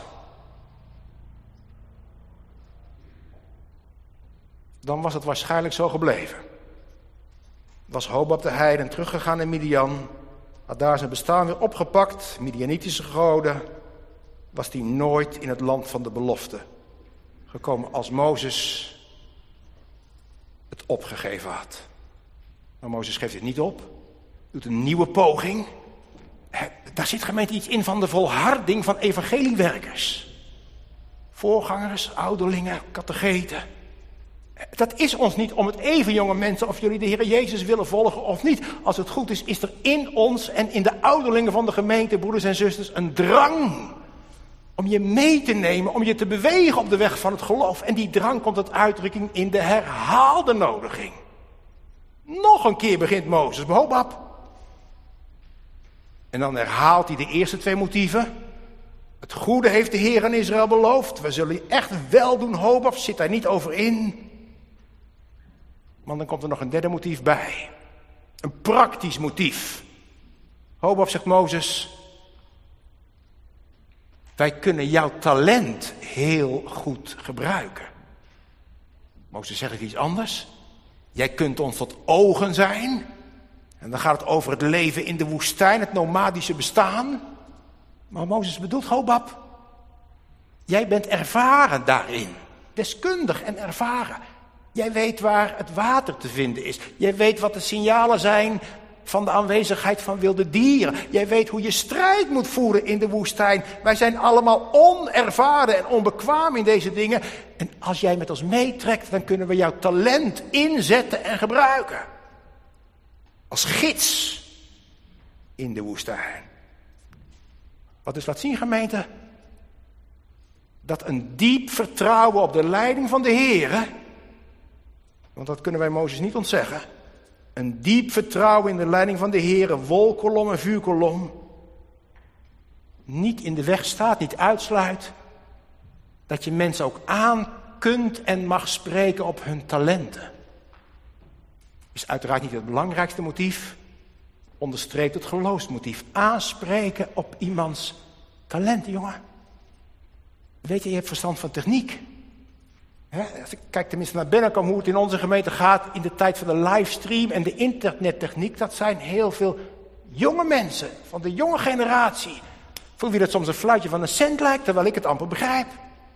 dan was het waarschijnlijk zo gebleven. Was Hobab de heiden teruggegaan in Midian, had daar zijn bestaan weer opgepakt, Midianitische goden, was hij nooit in het land van de belofte gekomen als Mozes het opgegeven had. Maar Mozes geeft het niet op, doet een nieuwe poging. Daar zit gemeente iets in van de volharding van evangeliewerkers. Voorgangers, ouderlingen, katecheten. Dat is ons niet om het even, jonge mensen, of jullie de Heer Jezus willen volgen of niet. Als het goed is, is er in ons en in de ouderlingen van de gemeente, broeders en zusters, een drang Om je mee te nemen, om je te bewegen op de weg van het geloof. En die drang komt tot uitdrukking in de herhaalde nodiging. Nog een keer begint Mozes bij Hobab. En dan herhaalt hij de eerste twee motieven. Het goede heeft de Heer aan Israël beloofd. We zullen je echt wel doen, Hobab, zit daar niet over in. Maar dan komt er nog een derde motief bij. Een praktisch motief. Hobab, zegt Mozes, wij kunnen jouw talent heel goed gebruiken. Mozes zegt iets anders. Jij kunt ons tot ogen zijn. En dan gaat het over het leven in de woestijn, het nomadische bestaan. Maar Mozes bedoelt, Hobab, jij bent ervaren daarin. Deskundig en ervaren. Jij weet waar het water te vinden is. Jij weet wat de signalen zijn van de aanwezigheid van wilde dieren. Jij weet hoe je strijd moet voeren in de woestijn. Wij zijn allemaal onervaren en onbekwaam in deze dingen. En als jij met ons meetrekt, dan kunnen we jouw talent inzetten en gebruiken. Als gids in de woestijn. Wat is laat zien, gemeente? Dat een diep vertrouwen op de leiding van de Heer, want dat kunnen wij Mozes niet ontzeggen. Een diep vertrouwen in de leiding van de Heer, wolkolom en vuurkolom, niet in de weg staat, niet uitsluit. Dat je mensen ook aan kunt en mag spreken op hun talenten. Is uiteraard niet het belangrijkste motief. Onderstreept het geloofsmotief. Aanspreken op iemands talenten, jongen. Weet je, je hebt verstand van techniek. He, als ik kijk tenminste naar binnen hoe het in onze gemeente gaat in de tijd van de livestream en de internettechniek. Dat zijn heel veel jonge mensen van de jonge generatie. Voor wie dat soms een fluitje van een cent lijkt, terwijl ik het amper begrijp.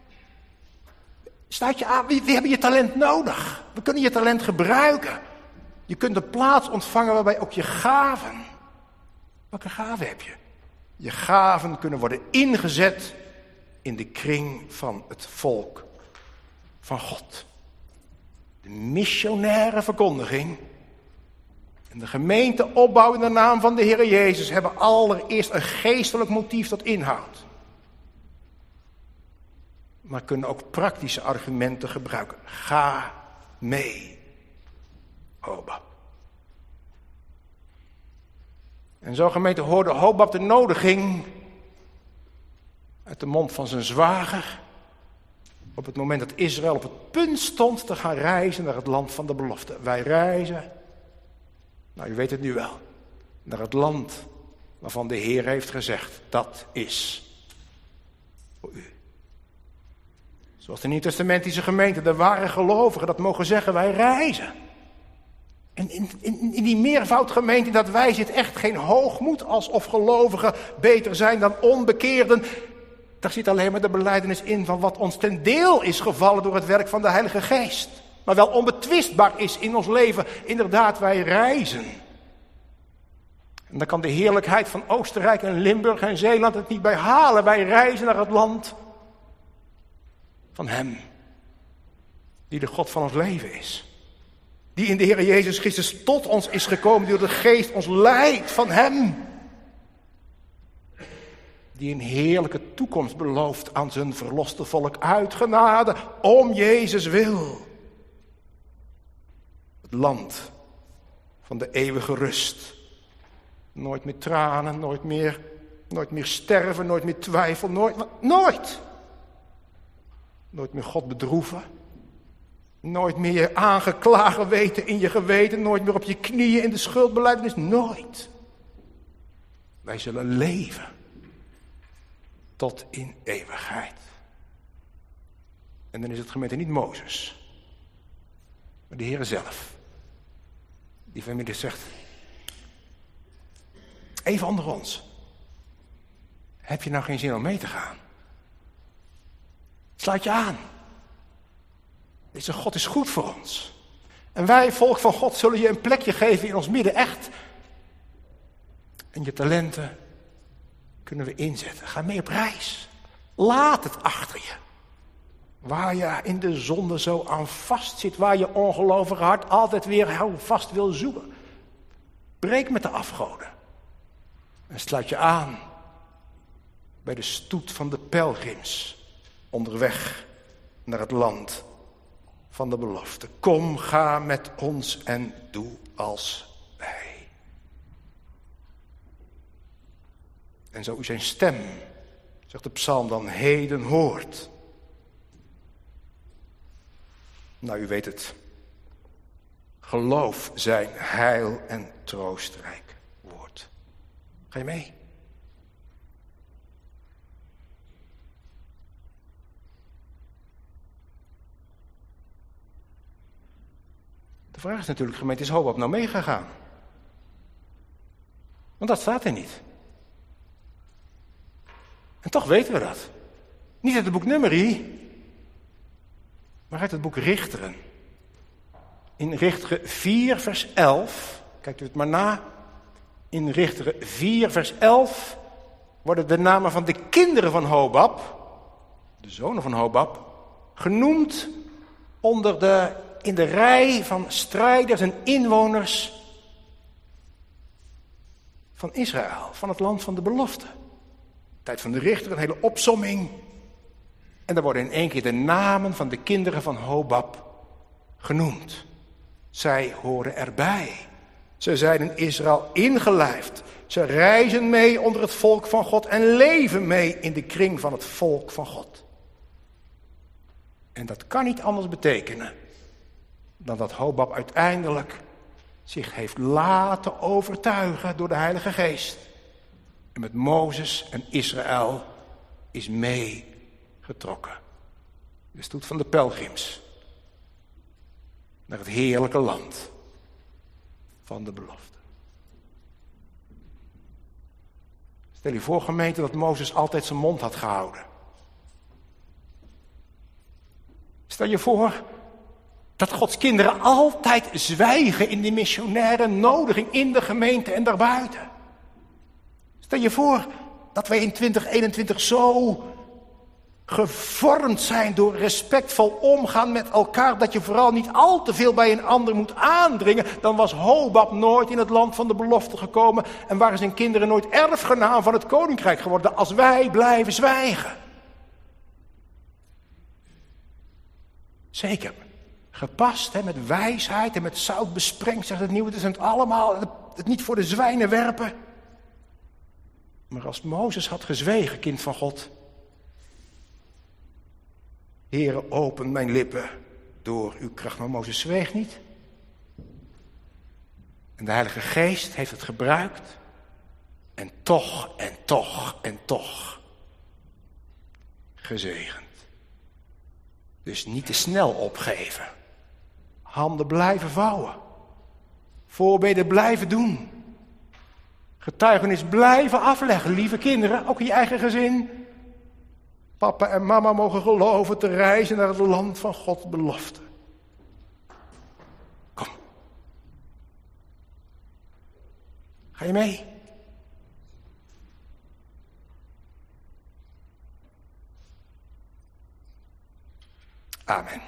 Sluit je aan, we, we hebben je talent nodig. We kunnen je talent gebruiken. Je kunt een plaats ontvangen waarbij ook je gaven. Welke gaven heb je? Je gaven kunnen worden ingezet in de kring van het volk van God. De missionaire verkondiging en de gemeenteopbouw in de naam van de Heer Jezus hebben allereerst een geestelijk motief tot inhoud. Maar kunnen ook praktische argumenten gebruiken. Ga mee, Hobab. En zo, gemeente, hoorde Hobab de nodiging uit de mond van zijn zwager op het moment dat Israël op het punt stond te gaan reizen naar het land van de belofte. Wij reizen, nou u weet het nu wel, naar het land waarvan de Heer heeft gezegd, dat is voor u. Zoals de Nieuw-Testamentische gemeente, de ware gelovigen, dat mogen zeggen, wij reizen. En in, in, in die meervoudgemeente, dat wij zit echt geen hoogmoed alsof gelovigen beter zijn dan onbekeerden. Daar zit alleen maar de belijdenis in van wat ons ten deel is gevallen door het werk van de Heilige Geest. Maar wel onbetwistbaar is in ons leven. Inderdaad, wij reizen. En dan kan de heerlijkheid van Oostenrijk en Limburg en Zeeland het niet bij halen. Wij reizen naar het land van Hem, die de God van ons leven is. Die in de Heer Jezus Christus tot ons is gekomen, die door de Geest ons leidt van Hem. Die een heerlijke toekomst belooft aan zijn verloste volk uit genade, om Jezus wil. Het land van de eeuwige rust. Nooit meer tranen, nooit meer, nooit meer sterven, nooit meer twijfel, nooit, nooit. Nooit meer God bedroeven. Nooit meer je aangeklagen weten in je geweten, nooit meer op je knieën in de schuldbelijdenis, nooit. Wij zullen leven. Tot in eeuwigheid. En dan is het gemeente niet Mozes, maar de Heer zelf. Die vanmiddag zegt, even onder ons. Heb je nou geen zin om mee te gaan? Sluit je aan. Deze God is goed voor ons. En wij, volk van God, zullen je een plekje geven in ons midden, echt. En je talenten kunnen we inzetten. Ga mee op reis. Laat het achter je. Waar je in de zonde zo aan vast zit. Waar je ongelovige hart altijd weer vast wil zoeken. Breek met de afgoden. En sluit je aan bij de stoet van de pelgrims onderweg naar het land van de belofte. Kom, ga met ons en doe als wij. En zo u zijn stem, zegt de psalm dan, heden hoort. Nou, u weet het. Geloof zijn heil en troostrijk woord. Ga je mee? De vraag is natuurlijk, gemeente, is Hobab nou meegegaan? Want dat staat er niet. En toch weten we dat. Niet uit het boek Numeri, maar uit het boek Richteren. In Richteren vier vers elf, kijkt u het maar na. In Richteren vier vers elf worden de namen van de kinderen van Hobab, de zonen van Hobab, genoemd onder de, in de rij van strijders en inwoners van Israël, van het land van de belofte. Tijd van de Richter, een hele opsomming. En daar worden in één keer de namen van de kinderen van Hobab genoemd. Zij horen erbij. Ze zijn in Israël ingelijfd. Ze reizen mee onder het volk van God en leven mee in de kring van het volk van God. En dat kan niet anders betekenen dan dat Hobab uiteindelijk zich heeft laten overtuigen door de Heilige Geest. En met Mozes en Israël is meegetrokken. De stoet van de pelgrims. Naar het heerlijke land van de belofte. Stel je voor, gemeente, dat Mozes altijd zijn mond had gehouden. Stel je voor dat Gods kinderen altijd zwijgen in de missionaire nodiging in de gemeente en daarbuiten. Stel je voor dat wij in twintig eenentwintig zo gevormd zijn door respectvol omgaan met elkaar, dat je vooral niet al te veel bij een ander moet aandringen. Dan was Hobab nooit in het land van de belofte gekomen en waren zijn kinderen nooit erfgenaam van het koninkrijk geworden als wij blijven zwijgen. Zeker, gepast hè, met wijsheid en met zout besprengd, zegt het Nieuwe Testament, allemaal het niet voor de zwijnen werpen. Maar als Mozes had gezwegen, kind van God, Heere, open mijn lippen door uw kracht. Maar Mozes zweeg niet. En de Heilige Geest heeft het gebruikt. En toch, en toch, en toch gezegend. Dus niet te snel opgeven. Handen blijven vouwen. Voorbeden blijven doen. Getuigenis blijven afleggen, lieve kinderen, ook in je eigen gezin. Papa en mama mogen geloven te reizen naar het land van Gods belofte. Kom. Ga je mee? Amen.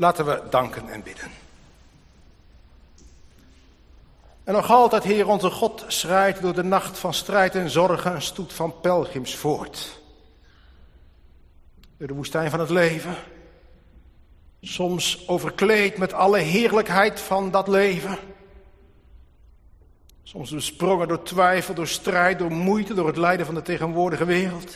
Laten we danken en bidden. En nog altijd, Heer, onze God schrijdt door de nacht van strijd en zorgen een stoet van pelgrims voort. Door de woestijn van het leven. Soms overkleed met alle heerlijkheid van dat leven. Soms besprongen door twijfel, door strijd, door moeite, door het lijden van de tegenwoordige wereld.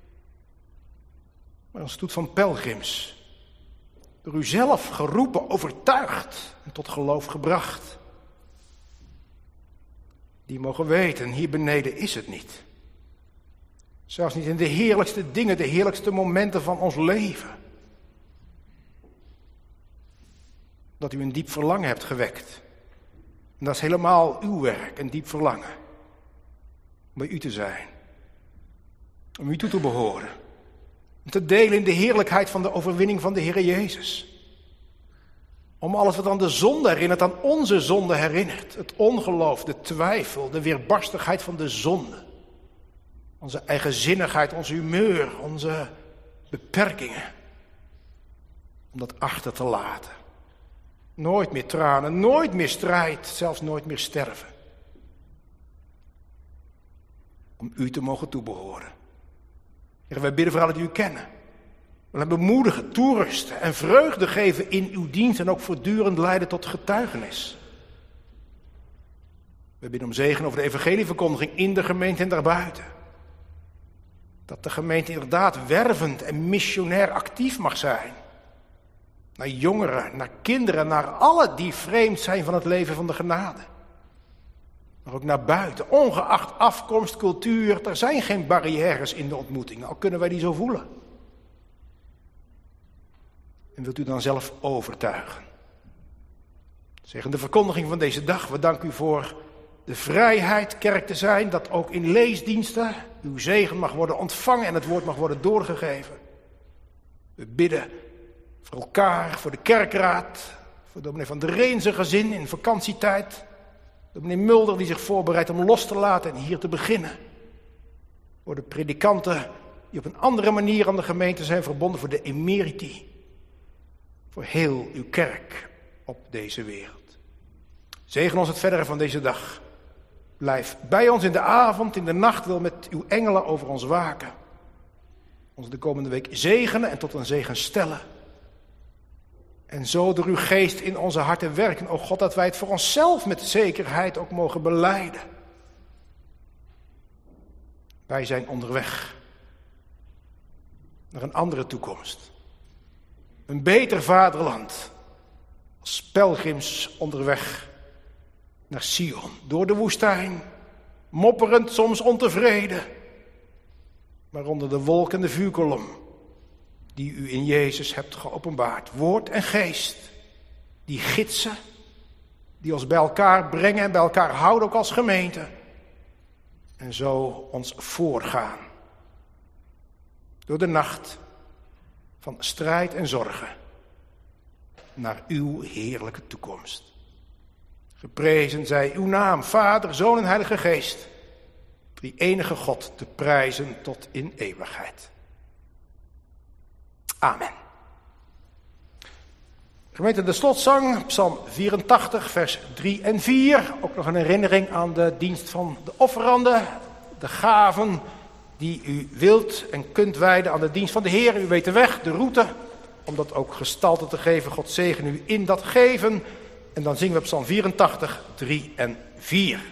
Maar een stoet van pelgrims. Door u zelf geroepen, overtuigd en tot geloof gebracht. Die mogen weten, hier beneden is het niet. Zelfs niet in de heerlijkste dingen, de heerlijkste momenten van ons leven. Dat u een diep verlangen hebt gewekt. En dat is helemaal uw werk, een diep verlangen. Om bij u te zijn. Om u toe te behoren. Om te delen in de heerlijkheid van de overwinning van de Heer Jezus. Om alles wat aan de zonde herinnert, aan onze zonde herinnert. Het ongeloof, de twijfel, de weerbarstigheid van de zonde. Onze eigenzinnigheid, onze humeur, onze beperkingen. Om dat achter te laten. Nooit meer tranen, nooit meer strijd, zelfs nooit meer sterven. Om u te mogen toebehoren. Heer, wij bidden voor allen die u kennen. We willen bemoedigen, toerusten en vreugde geven in uw dienst en ook voortdurend leiden tot getuigenis. We bidden om zegen over de evangelieverkondiging in de gemeente en daarbuiten. Dat de gemeente inderdaad wervend en missionair actief mag zijn. Naar jongeren, naar kinderen, naar allen die vreemd zijn van het leven van de genade. Maar ook naar buiten, ongeacht afkomst, cultuur. Er zijn geen barrières in de ontmoeting, al kunnen wij die zo voelen. En wilt u dan zelf overtuigen? Zeg in de verkondiging van deze dag, we danken u voor de vrijheid kerk te zijn, dat ook in leesdiensten uw zegen mag worden ontvangen en het woord mag worden doorgegeven. We bidden voor elkaar, voor de kerkraad, voor dominee Van der Reen zijn gezin in vakantietijd. Dominee Mulder die zich voorbereidt om los te laten en hier te beginnen. Voor de predikanten die op een andere manier aan de gemeente zijn verbonden, voor de emeriti. Voor heel uw kerk op deze wereld. Zegen ons het verdere van deze dag. Blijf bij ons in de avond, in de nacht, wil met uw engelen over ons waken. Ons de komende week zegenen en tot een zegen stellen. En zo door uw geest in onze harten werken, o God, dat wij het voor onszelf met zekerheid ook mogen belijden. Wij zijn onderweg naar een andere toekomst. Een beter vaderland. Als pelgrims onderweg naar Sion. Door de woestijn. Mopperend, soms ontevreden. Maar onder de wolk en de vuurkolom. Die u in Jezus hebt geopenbaard. Woord en geest. Die gidsen. Die ons bij elkaar brengen en bij elkaar houden ook als gemeente. En zo ons voorgaan. Door de nacht. Van strijd en zorgen. Naar uw heerlijke toekomst. Geprezen zij uw naam, Vader, Zoon en Heilige Geest. Die enige God te prijzen tot in eeuwigheid. Amen. Gemeente, de slotzang, Psalm vierentachtig, vers drie en vier. Ook nog een herinnering aan de dienst van de offeranden. De gaven die u wilt en kunt wijden aan de dienst van de Heer. U weet de weg, de route, om dat ook gestalte te geven. God zegen u in dat geven. En dan zingen we Psalm vierentachtig, drie en vier.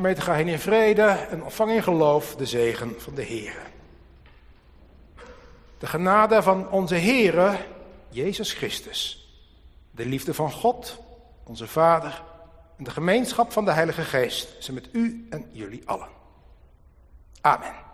Gemeente, ga heen in vrede en ontvang in geloof de zegen van de Heer. De genade van onze Heere, Jezus Christus, de liefde van God, onze Vader, en de gemeenschap van de Heilige Geest zijn met u en jullie allen. Amen.